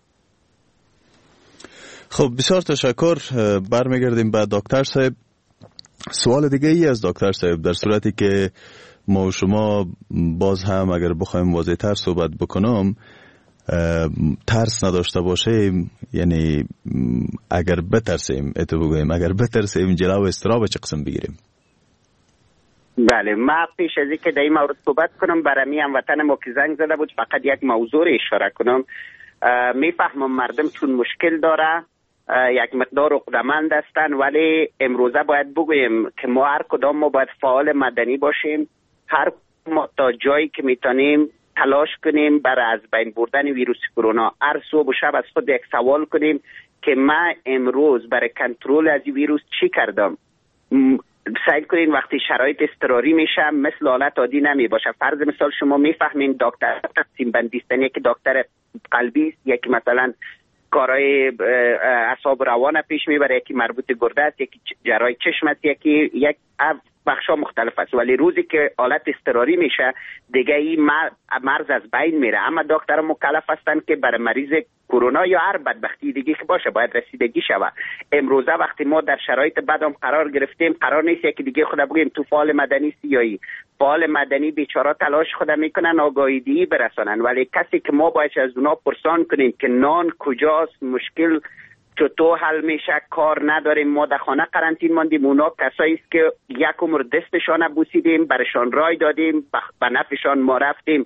خب بسیار تشکر. برمیگردیم به دکتر صاحب. سوال دیگه ای از دکتر صاحب، در صورتی که ما و شما باز هم اگر بخوایم واضح‌تر صحبت بکنم، ترس نداشته باشیم، یعنی اگر بترسیم، اگر بترسیم جلو اضطراب چه قسم بگیریم؟ بله، ما پیش از اینکه در این مورد صحبت کنم، برای هموطن ما که زنگ زده بود فقط یک موضوع اشاره کنم. میفهمم مردم چون مشکل داره، یک مقدار عقده‌مند هستن، ولی امروزه باید بگویم که ما هر کدام ما باید فعال مدنی باشیم، هر ما تا جایی که میتونیم تلاش کنیم برای از بین بردن ویروس کرونا. هر صبح و شب از خود یک سوال کنیم که من امروز برای کنترل از ویروس چی کردم. سعی کنین وقتی شرایط اضطراری میشه مثل حالت عادی نمی باشه. فرض مثال شما میفهمین دکتر تقسیم بندی است، یکی دکتر قلبی است، یکی مثلا کارهای اعصاب روان پیش میبره، یکی مربوط گرده است، یکی جراحی چشم است، یکی یک بخشا مختلف است. ولی روزی که حالت اضطراری میشه دیگه این مرز از بین میره. اما دکتر مکلف هستند که برای مریض کرونا یا هر بدبختی دیگه که باشه باید رسیدگی شوه. امروزه وقتی ما در شرایط بدم قرار گرفتیم، قرار نیست یکی دیگه خود بگیم تو فعال مدنی سیایی، فعال مدنی بیچاره تلاش خود میکنن آگاهی دهی برسانن، ولی کسی که ما باید از اونا پرسان کنیم که نان کجاست، مشکل چطور حل میشه، کار نداریم، ما در خانه قرنطین ماندیم، اونا کسایی است که یک عمر دستشان بوسیدیم، برشان رای دادیم، به نفعشان ما رفتیم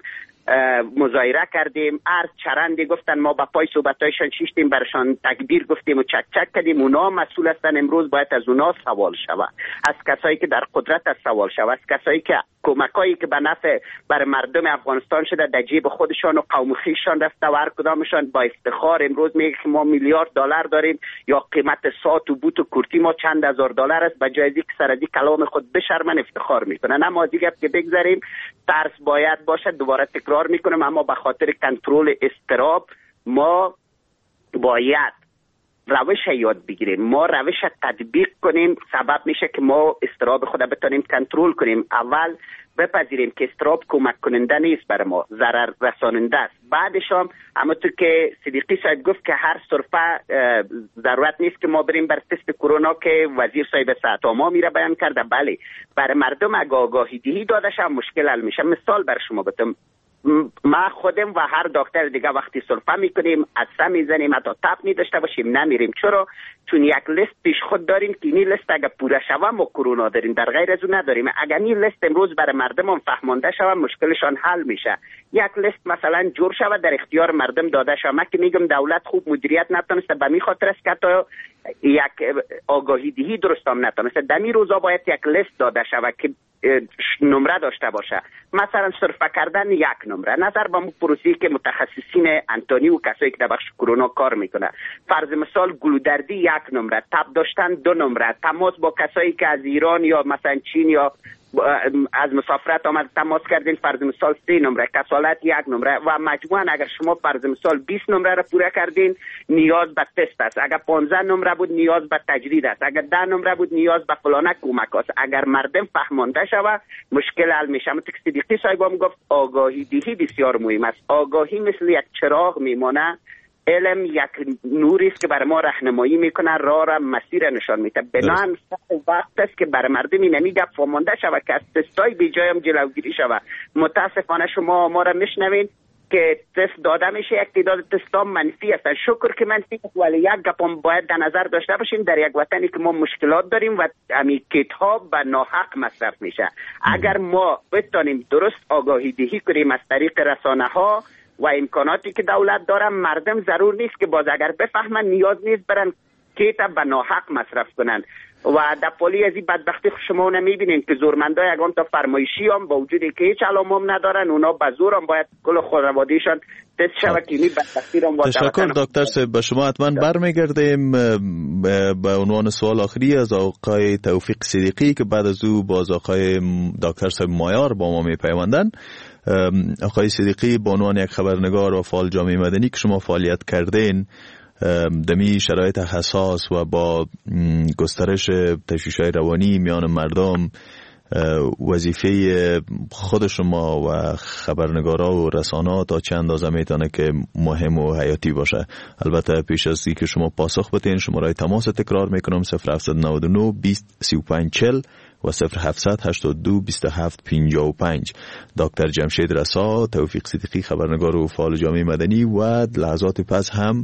مظاهره کردیم، هر چرندی گفتن ما با پای صحبتایشان شیشتیم، برشان تکبیر گفتیم و چک چک کردیم. اونا مسئول هستن، امروز باید از اونا سوال شوه، از کسایی که در قدرت است سوال شوه، از کسایی که کمکایی که به نفع بر مردم افغانستان شده در جیب خودشان و قوم خویششان رفته و هر کدامشان با افتخار امروز میگه که ما میلیارد دلار داریم یا قیمت ساعت و بوت و کرتی ما چند هزار دلار است، به جای اینکه سر از کلام خود بشرمن افتخار میکنن. اما دیگه که بگذاریم، ترس باید باشه. دوباره تکرار میکنم، اما به خاطر کنترل اضطراب ما باید روش یاد بگیریم، ما روش تطبیق کنیم، سبب میشه که ما اضطراب خود بتونیم کنترل کنیم. اول بپذیریم که اضطراب کمک کننده نیست برای ما، ضرر رساننده است. بعدش هم همونطور که صدیقی صاحب گفت که هر صرفه ضرورت نیست که ما بریم بر تست کرونا که وزیر صاحب صحت ما میره بیان کرده. بله، برای مردم اگه آگاهی دهی داده شه مشکل حل میشه. مثال بر شما بدم، ما خودم و هر دکتر دیگه وقتی سرفه میکنیم، عطسه میزنیم، حتی تب میداشته باشیم نمیریم. چرا؟ چون یک لیست پیش خود داریم که این لیست اگه پوره شوه ما کرونا داریم، در غیر از اون نداریم. اگر این لیست امروز برای مردم فهمانده شوه مشکلشان حل میشه. یک لیست مثلا جور شوه در اختیار مردم داده شوه. من که میگم دولت خوب مدیریت نتونسته، به می خاطر است که تا یک آگاهی دهی درست هم نتونسته. در این روزا باید یک لیست داده شوه که نمره داشته باشه، مثلا سرفه کردن یک نمره، نظر به پروسی که متخصصین انتونی و کسایی که در بخش کرونا کار میکنه، فرض مثال گلودردی یک نمره، تب داشتن 2 نمره، تماس با کسایی که از ایران یا مثلا چین یا از مسافرت آمد تماس کردین فرض مثال 3 نمره، کسالت 1 نمره و مجموعاً اگر شما فرض مثال 20 نمره را پوره کردین نیاز به تست است، اگر 15 نمره بود نیاز به تجدید است، اگر 10 نمره بود نیاز به فلانه کمک است. اگر مردم فهمانده شود مشکل حل میشه. مثل که صدیقی صاحب هم گفت آگاهی دهی بسیار مهم است. آگاهی مثل یک چراغ میمانه، علم یک نوری است که برای ما راهنمایی میکنه، راه را مسیر نشان میده. بنابراین وقت است که برای مردم این گپ فهمانده شود که از تستای بی جای هم جلوگیری شود. متاسفانه شما ما را میشنوین که تست داده میشه، یک تعداد تستا منفی هستن. شکر که منفی است، ولی یک گپ هم باید در نظر داشته باشیم در یک وطنی که ما مشکلات داریم و همین کیت ها به ناحق مصرف میشه. اگر ما بتونیم درست آگاهی دهی کنیم از طریق رسانه ها و امکاناتی که دولت داره، مردم ضرور نیست که باز اگر بفهمن نیاز نیست برن کیت به ناحق مصرف کنن. و در پالی از این بدبختی شما نمیبینین که زورمندای اگان تا فرمایشی هم با وجودی که هیچ علامه هم ندارن، اونا به زور هم باید کل خانواده‌شان تست شود که این بدبختی رو تشکر دکتر صاحب. به شما حتما برمیگردیم. به عنوان سوال آخری از آقای توفیق صدیقی که بعد از او باز آقای دکتر صاحب مایار با ما میپیوندن. آقای صدیقی، به عنوان یک خبرنگار و فعال جامعه مدنی که شما فعالیت کردین دمی شرایط حساس و با گسترش تشویش‌های روانی میان مردم، وظیفه خود شما و خبرنگارا و رسانه‌ها تا چه اندازه میتونه که مهم و حیاتی باشه؟ البته پیش از اینکه شما پاسخ بدین شماره تماس تکرار میکنم 0799 20 35 40 و 0782 27 55. دکتر جمشید رسا، توفیق صدیقی خبرنگار و فعال جامعه مدنی و لحظات پس هم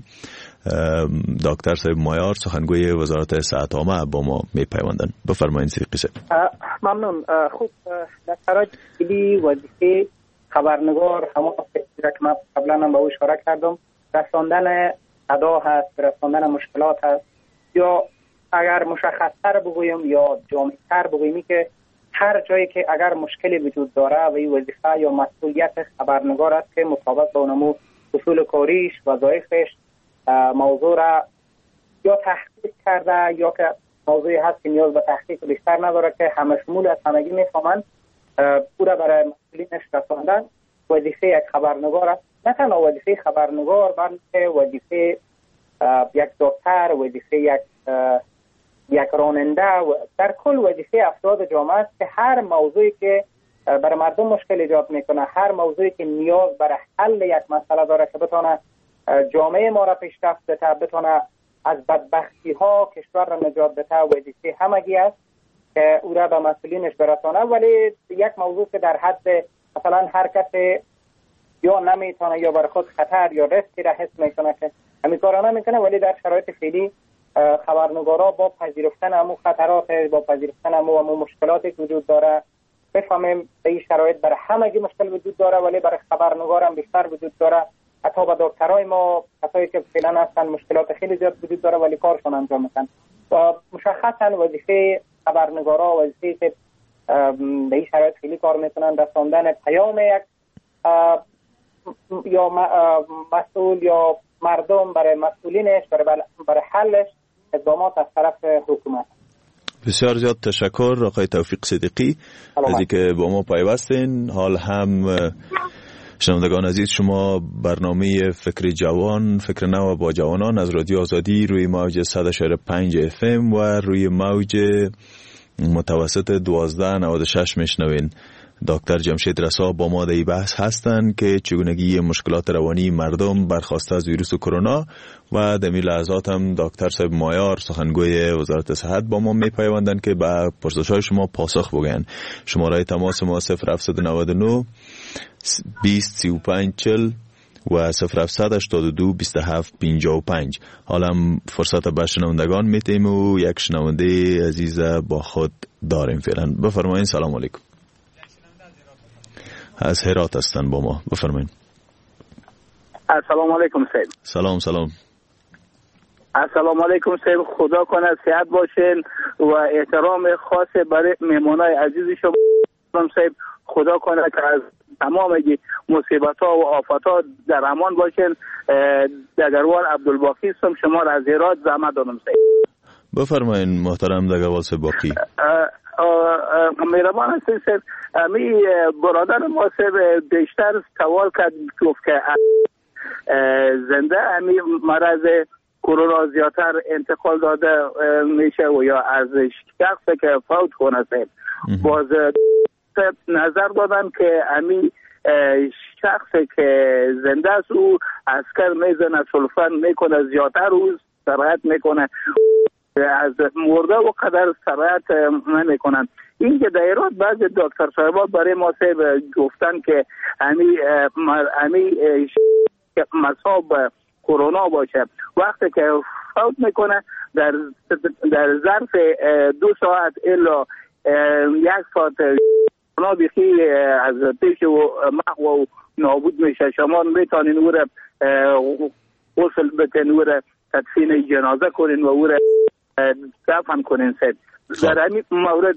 دکتر صاحب مایار سخنگوی وزارت صحت عامه با ما میپیوندن. بفرمایید صدیقی صاحب. ممنون. خوب، در شرایط فعلی وظیفه خبرنگار همون که من قبلا هم به او اشاره کردم، رساندن صدا هست، رساندن مشکلات هست، یا اگر مشخص‌تر بگویم یا جامع‌تر بگوییم که هر جایی که اگر مشکلی وجود داره و این وظیفه یا مسئولیت خبرنگار است که مطابق با اونمو اصول کاریش وظایفش موضوع را یا تحقیق کرده یا که موضوعی هست که نیاز به تحقیق بیشتر نداره که همه شمول از همگی میفهمند پورا برای مسئولینش رساندن وظیفه یک خبرنگار است. نه تنها وظیفه خبرنگار بلکه وظیفه یک دکتر، وظیفه یک راننده و در کل وظیفه افراد جامعه است که هر موضوعی که برای مردم مشکل ایجاد میکنه، هر موضوعی که نیاز برای حل یک مسئله داره که بتونه جامعه ما را پیشرفت بده، بتونه از بدبختی ها کشور را نجات بده، وظیفه همگی است که او را به مسئولینش برسانه. ولی یک موضوع که در حد مثلا هر کسی یا نمیتونه یا بر خود خطر یا ریسکی را حس میکنه که همین کارا نمیکنه، ولی در شرایط فعلی خبرنگارا با پذیرفتن همون خطرات، با پذیرفتن همون مشکلاتی که وجود داره، بفهمیم به این شرایط برای همگی مشکل وجود داره، ولی برای خبرنگار هم بیشتر وجود داره. حتی با دکترای ما کسایی که فعلا هستن مشکلات خیلی زیاد وجود داره ولی کارشون انجام میدن. و مشخصا وظیفه خبرنگارا، وظیفه که به این شرایط خیلی کار میکنن، رساندن پیام یک یا مسئول یا مردم برای مسئولینش، برای حلش اقدامات از طرف حکومت. بسیار زیاد تشکر آقای توفیق صدیقی از اینکه با ما پیوستین. حال هم شنوندگان عزیز، شما برنامه فکر جوان، فکر نو با جوانان از رادیو آزادی روی موج 100.5 FM و روی موج متوسط 1296 میشنوین. دکتر جمشید رسا با ما در بحث هستند که چگونگی مشکلات روانی مردم برخواسته از ویروس کرونا و در این لحظات هم دکتر صاحب مایار سخنگوی وزارت صحت با ما میپیوندند که به پرسش‌های شما پاسخ بگن. شماره تماس ما 0799 20 35 40 و 0782 27 55. حالا هم فرصت به شنوندگان میتیم و یک شنونده عزیز با خود داریم فعلا. بفرمایید. سلام علیکم. از هرات هستن با ما، بفرمایید. السلام علیکم سید. سلام. السلام علیکم سید. خدا کنه صحت باشین و احترام خاص برای مهمانای عزیز شما سید. خدا کنه که از تمام مصیبت ها و آفات ها در امان باشین. دگروال عبدالباقی هستم، شما را از هرات زحمت دادم سید. بفرمایید محترم دگروال باقی. مهربان هستید سید. می برادر ما سید بیشتر سوال کرد، گفت که زنده امی مرض کرونا زیادتر انتقال داده میشه و یا از شخصی که فوت کنه سید. باز نظر دادن که امی شخصی که زنده است او اسکر میزنه، سلفن میکنه، زیادتر او سرایت میکنه، از مرده و قدر سرایت نمیکنن. این که در ایران بعضی دکتر صاحبا برای ما گفتن که امی مصاب کرونا باشه، وقتی که فوت میکنه در ظرف 2 ساعت الا 1 ساعت کرونا بیخی از پیش و محو و نابود میشه. شما میتونین او را غسل بکنین، او را تدفین جنازه کنین و او را دفن کنین سید. در همین مورد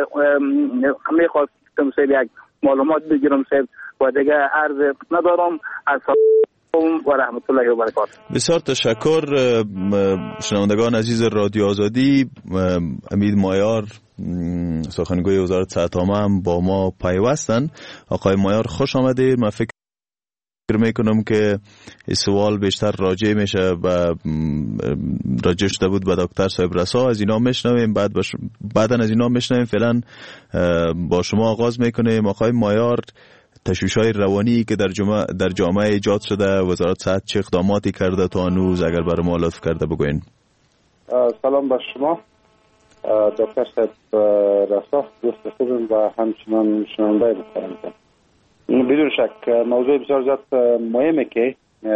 میخواستم سید یک معلومات بگیرم سید و دیگه عرض ندارم. السلام و رحمت الله و برکاته. بسیار تشکر. شنوندگان عزیز رادیو آزادی، امید مایار سخنگوی وزارت صحت عامه هم با ما پیوستن. آقای مایار خوش آمدید. من فکر میکنم که این سوال بیشتر راجع میشه و راجع شده بود به دکتر صاحب رسا. از اینا میشنویم، بعدا از اینا میشنویم. فعلا با شما آغاز میکنیم. آقای مایار، تشویش‌های روانی که در جامعه ایجاد شده، وزارت صحت چه اقداماتی کرده تا هنوز؟ اگر برای ما لطف کرده بگوین. سلام بر شما دکتر صاحب رسا، دوست خوبم و همچنان شنونده محترم. بدون شک موضوع بسیار زیاد مهمه که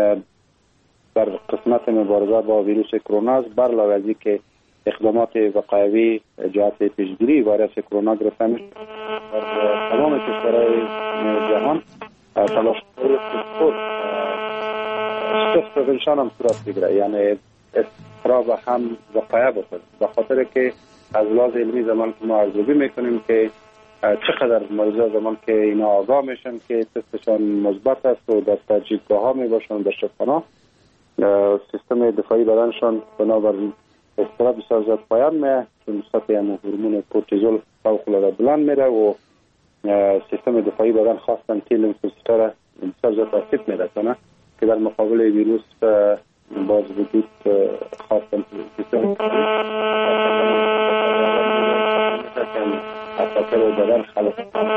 در قسمت مبارزه با ویروس کرونا است. بر علاوه از اینکه اقدامات وقایوی جهت پیشگیری ویروس کرونا گرفته میشه، در تمام کشورهای جهان تلاش‌های استفاده پرونشن هم صورت بگیره، یعنی اضطراب هم وقایع بکنه، به خاطر که از لحاظ علمی زمان که ما ارزیابی میکنیم که چقدر مریضا زمان که اینا آگاه میشن که تستشان مثبت است و در تجهیزگاه ها میباشن، در شفاخانه سیستم دفاعی بدنشان بنابراین اضطراب بسیار زیاد پایان میه، چون سطح هورمون کورتیزول فوق العاده بلند میره و سیستم دفاعی بدن خاصتا تی لیمفوسیتا را بسیار زیاد آسیب میرسونه که در مقابل ویروس باز وجود خواستن سیستم اطلاقه و بدن خلق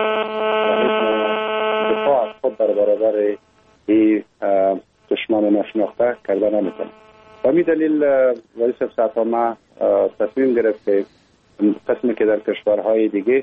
دفاع از خود در برابر این دشمن نشناخته کرده نمیتونه. و می دلیل ولی سفسطامه تصمیم گرفت که قسمی که در کشورهای دیگه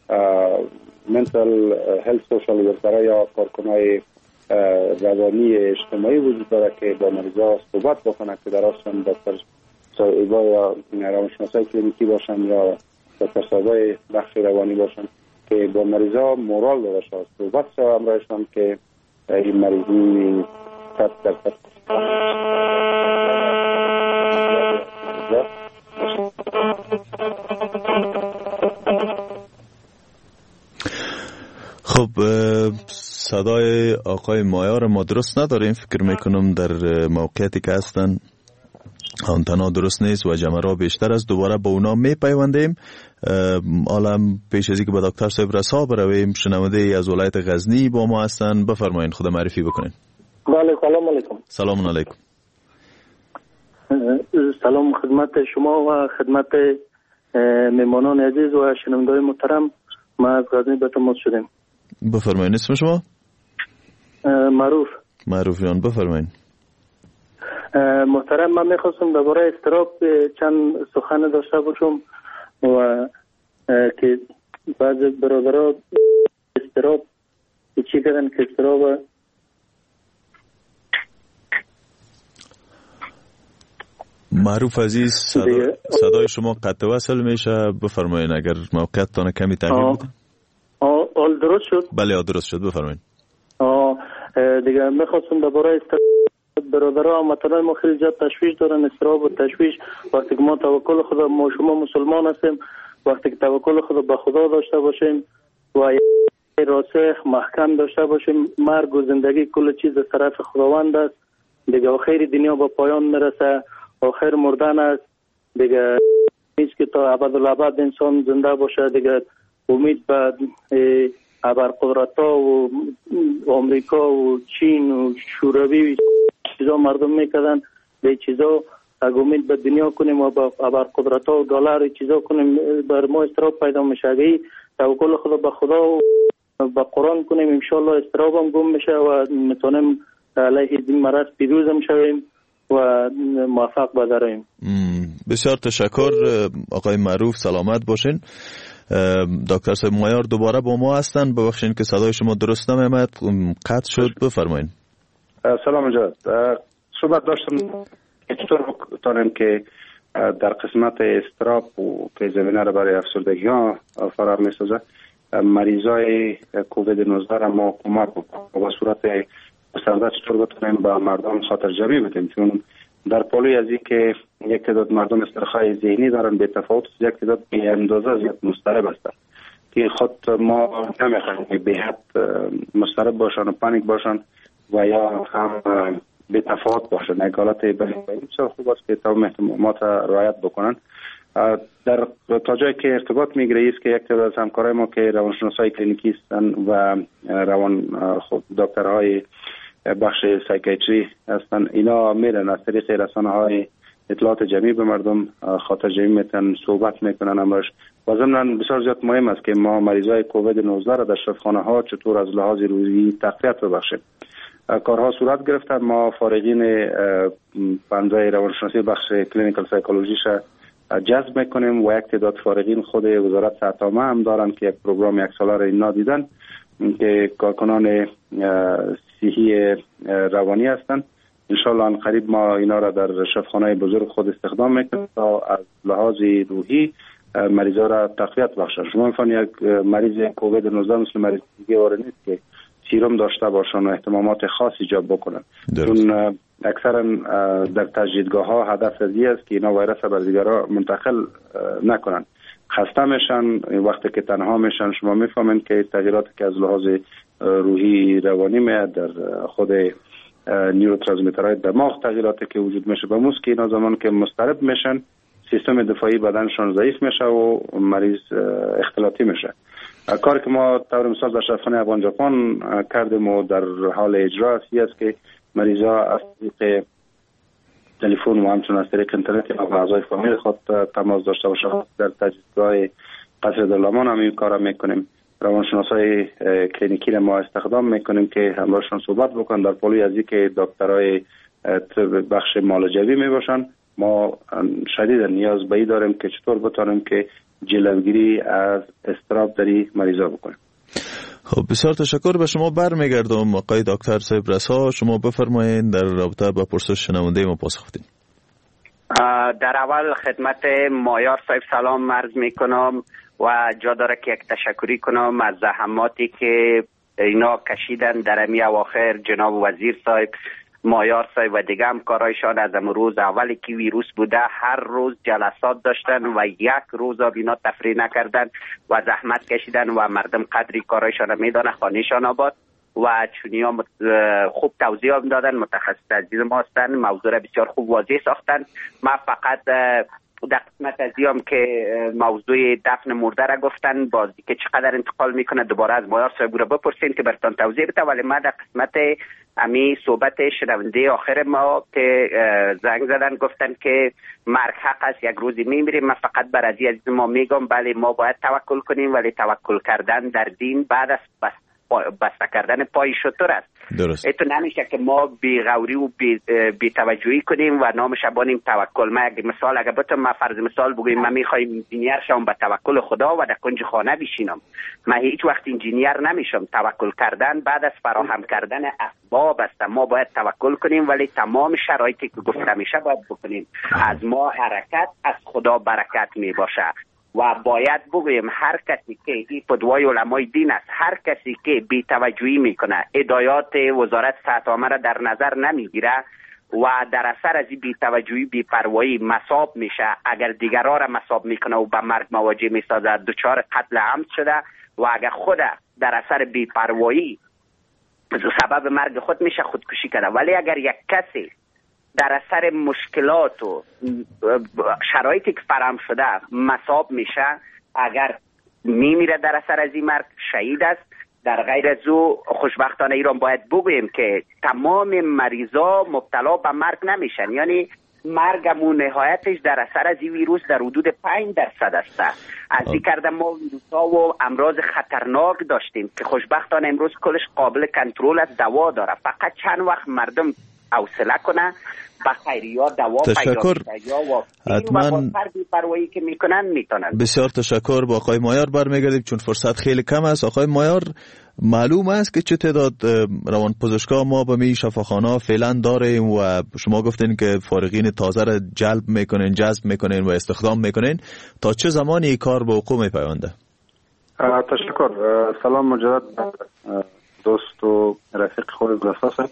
منتل هلت سوشال ورکرها یا کارکنای روانی اجتماعی وجود داره که با مریضا صحبت بکنن که در اصل دکتر صاحبا یا روانشناسای کلینیکی باشن یا دکتر صاحبای بخش روانی باشن که با مریضا مورال داره شد صحبت شد امرایشان که این مریضی 100% خب صدای آقای مایار ما درست نداریم، فکر میکنم در موقعیتی که هستن آنتنا درست نیست و جمع را بیشتر است. دوباره با اونا میپیوندیم. حالا پیش از اینکه به دکتر صاحب رسا برویم، شنونده از ولایت غزنی با ما هستن، بفرمایین خود معرفی بکنین. بله سلام علیکم. سلام علیکم. سلام خدمت شما و خدمت مهمانان عزیز و شنونده‌های محترم. ما از غزنی به تماس شدیم. بفرمایین اسم شما؟ معروف جان بفرمایین. محترم من میخواستم درباره اضطراب چند سخن داشته باشم و که بعضی برادرها اضطراب چی کردن که اضطراب معروف عزیز صدای شما قطع وصل میشه، بفرمایین اگر موقعیتتان کمی تغییر بوده. آل درست شد؟ بله درست شد بفرمایین. دیگه میخواستم درباره برادرها مثلا ما خیلی زیاد تشویش دارن، اضطراب و تشویش. وقتی که ما توکل خدا، ما شما مسلمان هستیم، وقتی که توکل خدا به خدا داشته باشیم و راسخ محکم داشته باشیم، مرگ و زندگی کل چیز از طرف خداوند است دیگه. آخر دنیا با پایان میرسه، آخر مردن است دیگه. نیست که تا ابدالابد انسان زنده باشه دیگه. امید به ابرقدرت‌ها و آمریکا و چین و شوروی چیزا مردم میکردن به چیزا امید به دنیا کنیم و با ابرقدرت‌ها و دلار چیزا کنیم، بر ما اضطراب پیدا میشه. اگه توکل خدا به خدا و به قرآن کنیم ان شاء الله اضطراب هم گم میشه و میتونیم علیه این مرض پیروز میشویم و موفق بدریم. بسیار تشکر آقای معروف، سلامت باشین. دکتر صاحب مایار دوباره با ما هستن، ببخشید که صدای شما درست نمیاد، قطع شد، بفرمایید. سلام جناب، صحبت داشتم چطور بکنیم که در قسمت استراب و که زمینه را برای افسردگی ها فراهم میسازه مریضای کووید 19 را ما کمک بکنیم و صورت مستقیم چطور بتونیم با مردم خاطر جمعی بدیم، چون در پالوی از این که یک تعداد مردم استرخای ذهنی دارن به تفاوت یک تعداد به اندازه زیاد مضطرب هستن که خود ما نمیخوایم که به حد مضطرب باشن و پانیک باشن و یا هم به تفاوت باشن. یک حالت بسیار خوب است که تمام احتمالات رعایت بکنن. در تا جایی که ارتباط میگیره است که یک تعداد از همکارای ما که روانشناسای کلینیکی هستن و روان دکترهای بخش سایکیاتری هستن، اینا میرن از طریق رسانه‌های اطلاعات جمعی به مردم خاطر جمعی میتن صحبت میکنن امرش. و ضمن بسیار زیاد مهم است که ما مریضای کووید 19 را در شفاخانه‌ها چطور از لحاظ روحی تقویت ببخشیم. کارها صورت گرفته. ما فارغین پنجه روانشناسی بخش کلینیکال سایکولوژیش جذب میکنیم و یک تعداد فارغین خود وزارت صحت عامه هم دارن که یک پروگرام یک ساله را اینا دیدن که کارکنان صحی روانی هستند. انشالله ان قریب ما اینا را در شفاخانه‌های بزرگ خود استخدام میکنیم تا از لحاظ روحی مریضا را تقویت بخشن. شما میفهمید یک مریض کووید 19 مثل مریض دیگه واره نیست که سیروم داشته باشن و احتمامات خاص ایجاد بکنن، چون اکثرا در تجدیدگاه ها هدف از این است که اینا ویروس بر دیگران منتقل نکنن. خسته میشن وقتی که تنها میشن. شما میفهمید که تغییراتی که از لحاظ روحی روانی میاد در خود نیوروترانسمیترهای دماغ، تغییراتی که وجود میشه به موس که اینا زمان که مضطرب میشن سیستم دفاعی بدنشان ضعیف میشه و مریض اختلاطی میشه. کاری که ما طور مثال در شفاخانه افغان ژاپن کردیم و در حال اجرا است که مریضا از طریق تلفن و همچنین از طریق اینترنت یا با اعضای فامیل خود تماس داشته باشه. در تجهیزگاه قصر دلامان هم این کار میکنیم. روانشناسای کلینیکی را ما استخدام میکنیم که همراهشون صحبت بکنن. در پالوی از اینکه دکترای بخش معالجوی میباشن، ما شدیدا نیاز به این داریم که چطور بتونیم که جلوگیری از اضطراب در این مریضا بکنیم. خب بسیار تشکر. به شما برمیگردم آقای دکتر صاحب رسا، شما بفرمایید در رابطه با پرسش شنونده ما پاسخ بدین. در اول خدمت مایار صاحب سلام عرض میکنم و جا داره که یک تشکری کنم از زحماتی که اینا کشیدن در امی اواخر. جناب وزیر صاحب، مایار صاحب و دیگه همکارایشان از امروز اولی که ویروس بوده هر روز جلسات داشتن و یک روز اینا تفریح نکردن و زحمت کشیدن و مردم قدری کارایشان میدانه. خانهشان آباد و چونیا خوب توضیح هم دادن. متخصص عزیز ما هستن، موضوع را بسیار خوب واضح ساختن. من فقط در قسمت از دیام که موضوع دفن مرده را گفتن، بازی که چقدر انتقال میکنه دوباره از مایار صاحب را بپرسین که برتان توضیح بده. ولی من در قسمت امی صحبت شنونده آخر ما که زنگ زدن گفتن که مرگ حق است، یک روزی میمیریم. من فقط بر عزیز ما میگم بله ما باید توکل کنیم، ولی توکل کردن در دین بعد از بسته کردن پای شتر است. درست. ایتو نمیشه که ما بی‌غوری و بی توجهی کنیم و نامش بانیم توکل. من اگه مثال اگه بتونم من فرض مثال بگویم من میخوایم انجینیر شم به توکل خدا و در کنج خانه بشینم، من هیچ وقت انجینیر نمیشم. توکل کردن بعد از فراهم کردن اسباب است. ما باید توکل کنیم ولی تمام شرایطی که گفته میشه باید بکنیم. از ما حرکت، از خدا برکت میباشه. و باید بگویم هر کسی که این فتوای علمای دین است، هر کسی که بی توجهی میکنه، هدایات وزارت صحت عامه را در نظر نمیگیره و در اثر از این بی توجهی بی پروایی مصاب میشه، اگر دیگران را مصاب میکنه و به مرگ مواجه میسازه، دچار قتل عمد شده و اگر خود در اثر بی پروایی سبب مرگ خود میشه خودکشی کرده. ولی اگر یک کسی در اثر مشکلات و شرایطی که فراهم شده مصاب میشه، اگر میمیره در اثر از این مرگ شهید است. در غیر از او خوشبختانه ایران باید بگوییم که تمام مریضا مبتلا به مرگ نمیشن، یعنی مرگمون نهایتش در اثر از این ویروس در حدود 5% است. از این کرده ما ویروس ها و امراض خطرناک داشتیم که خوشبختانه امروز کلش قابل کنترل است، دوا داره. فقط چند وقت مردم حوصله کنه با خیریا دوا پیدا کنه یا واکسن و با پروایی که میکنن میتونن. بسیار تشکر. با آقای مایار برمیگردیم چون فرصت خیلی کم است. آقای مایار، معلوم است که چه تعداد روانپزشکا ما به می شفاخانه فعلا داریم و شما گفتین که فارغین تازه را جلب میکنین، جذب میکنین و استخدام میکنین. تا چه زمانی این کار به وقوع میپیونده؟ تشکر. سلام مجدد دوست و رفیق خود رساسه.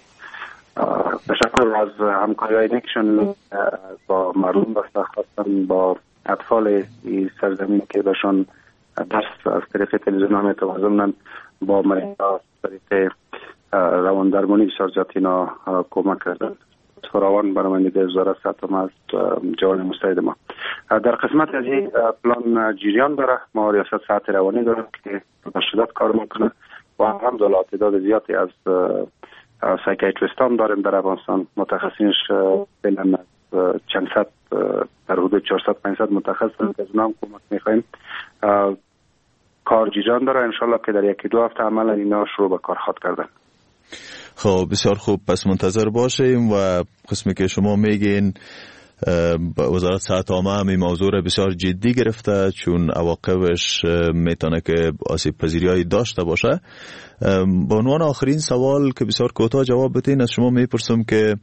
تشکر از همکاری نیکشون با مردم بسته، خواستم با اطفال این سرزمین که بهشان درس از طریق تلویزیون هم توازنن با مریضا از طریق روان درمانی بسیار زیاد اینا کمک کردن. فراوان برنامه‌نگاری وزارت صحت از جوان مستعد ما در قسمت از این پلان جریان داره. ما ریاست صحت روانی داریم که به شدت کار میکنه و الحمدلله تعداد زیادی از سایکیاتریستان داریم در افغانستان. متخصصینش بین چند صد در حدود 400-500 متخصص که از اونها هم کمک میخوایم. کار جریان داره، انشالله که در 1-2 هفته عمل اینا شروع به کار خواهد کردن. خب بسیار خوب، پس منتظر باشیم و قسمی که شما میگین وزارت صحت عامه هم این موضوع را بسیار جدی گرفته چون عواقبش میتونه که آسیب پذیری‌هایی داشته باشه. به عنوان آخرین سوال که بسیار کوتاه جواب بدین، از شما میپرسم که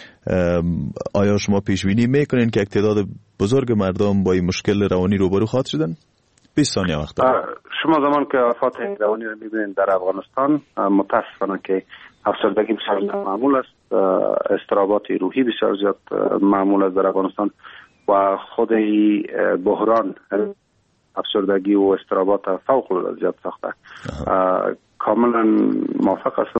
آیا شما پیش بینی میکنین که یک تعداد بزرگ مردم با این مشکل روانی روبرو خواهد شدن؟ 20 ثانیه وقت دارید. شما زمان که آفات روانی رو میبینید در افغانستان، متاسفانه که افسردگی بسیار معمول است، اضطرابات روحی بسیار زیاد معمول است در افغانستان و خود بحران افسردگی و اضطرابات فوق العاده زیاد ساخته. کاملا موافق است.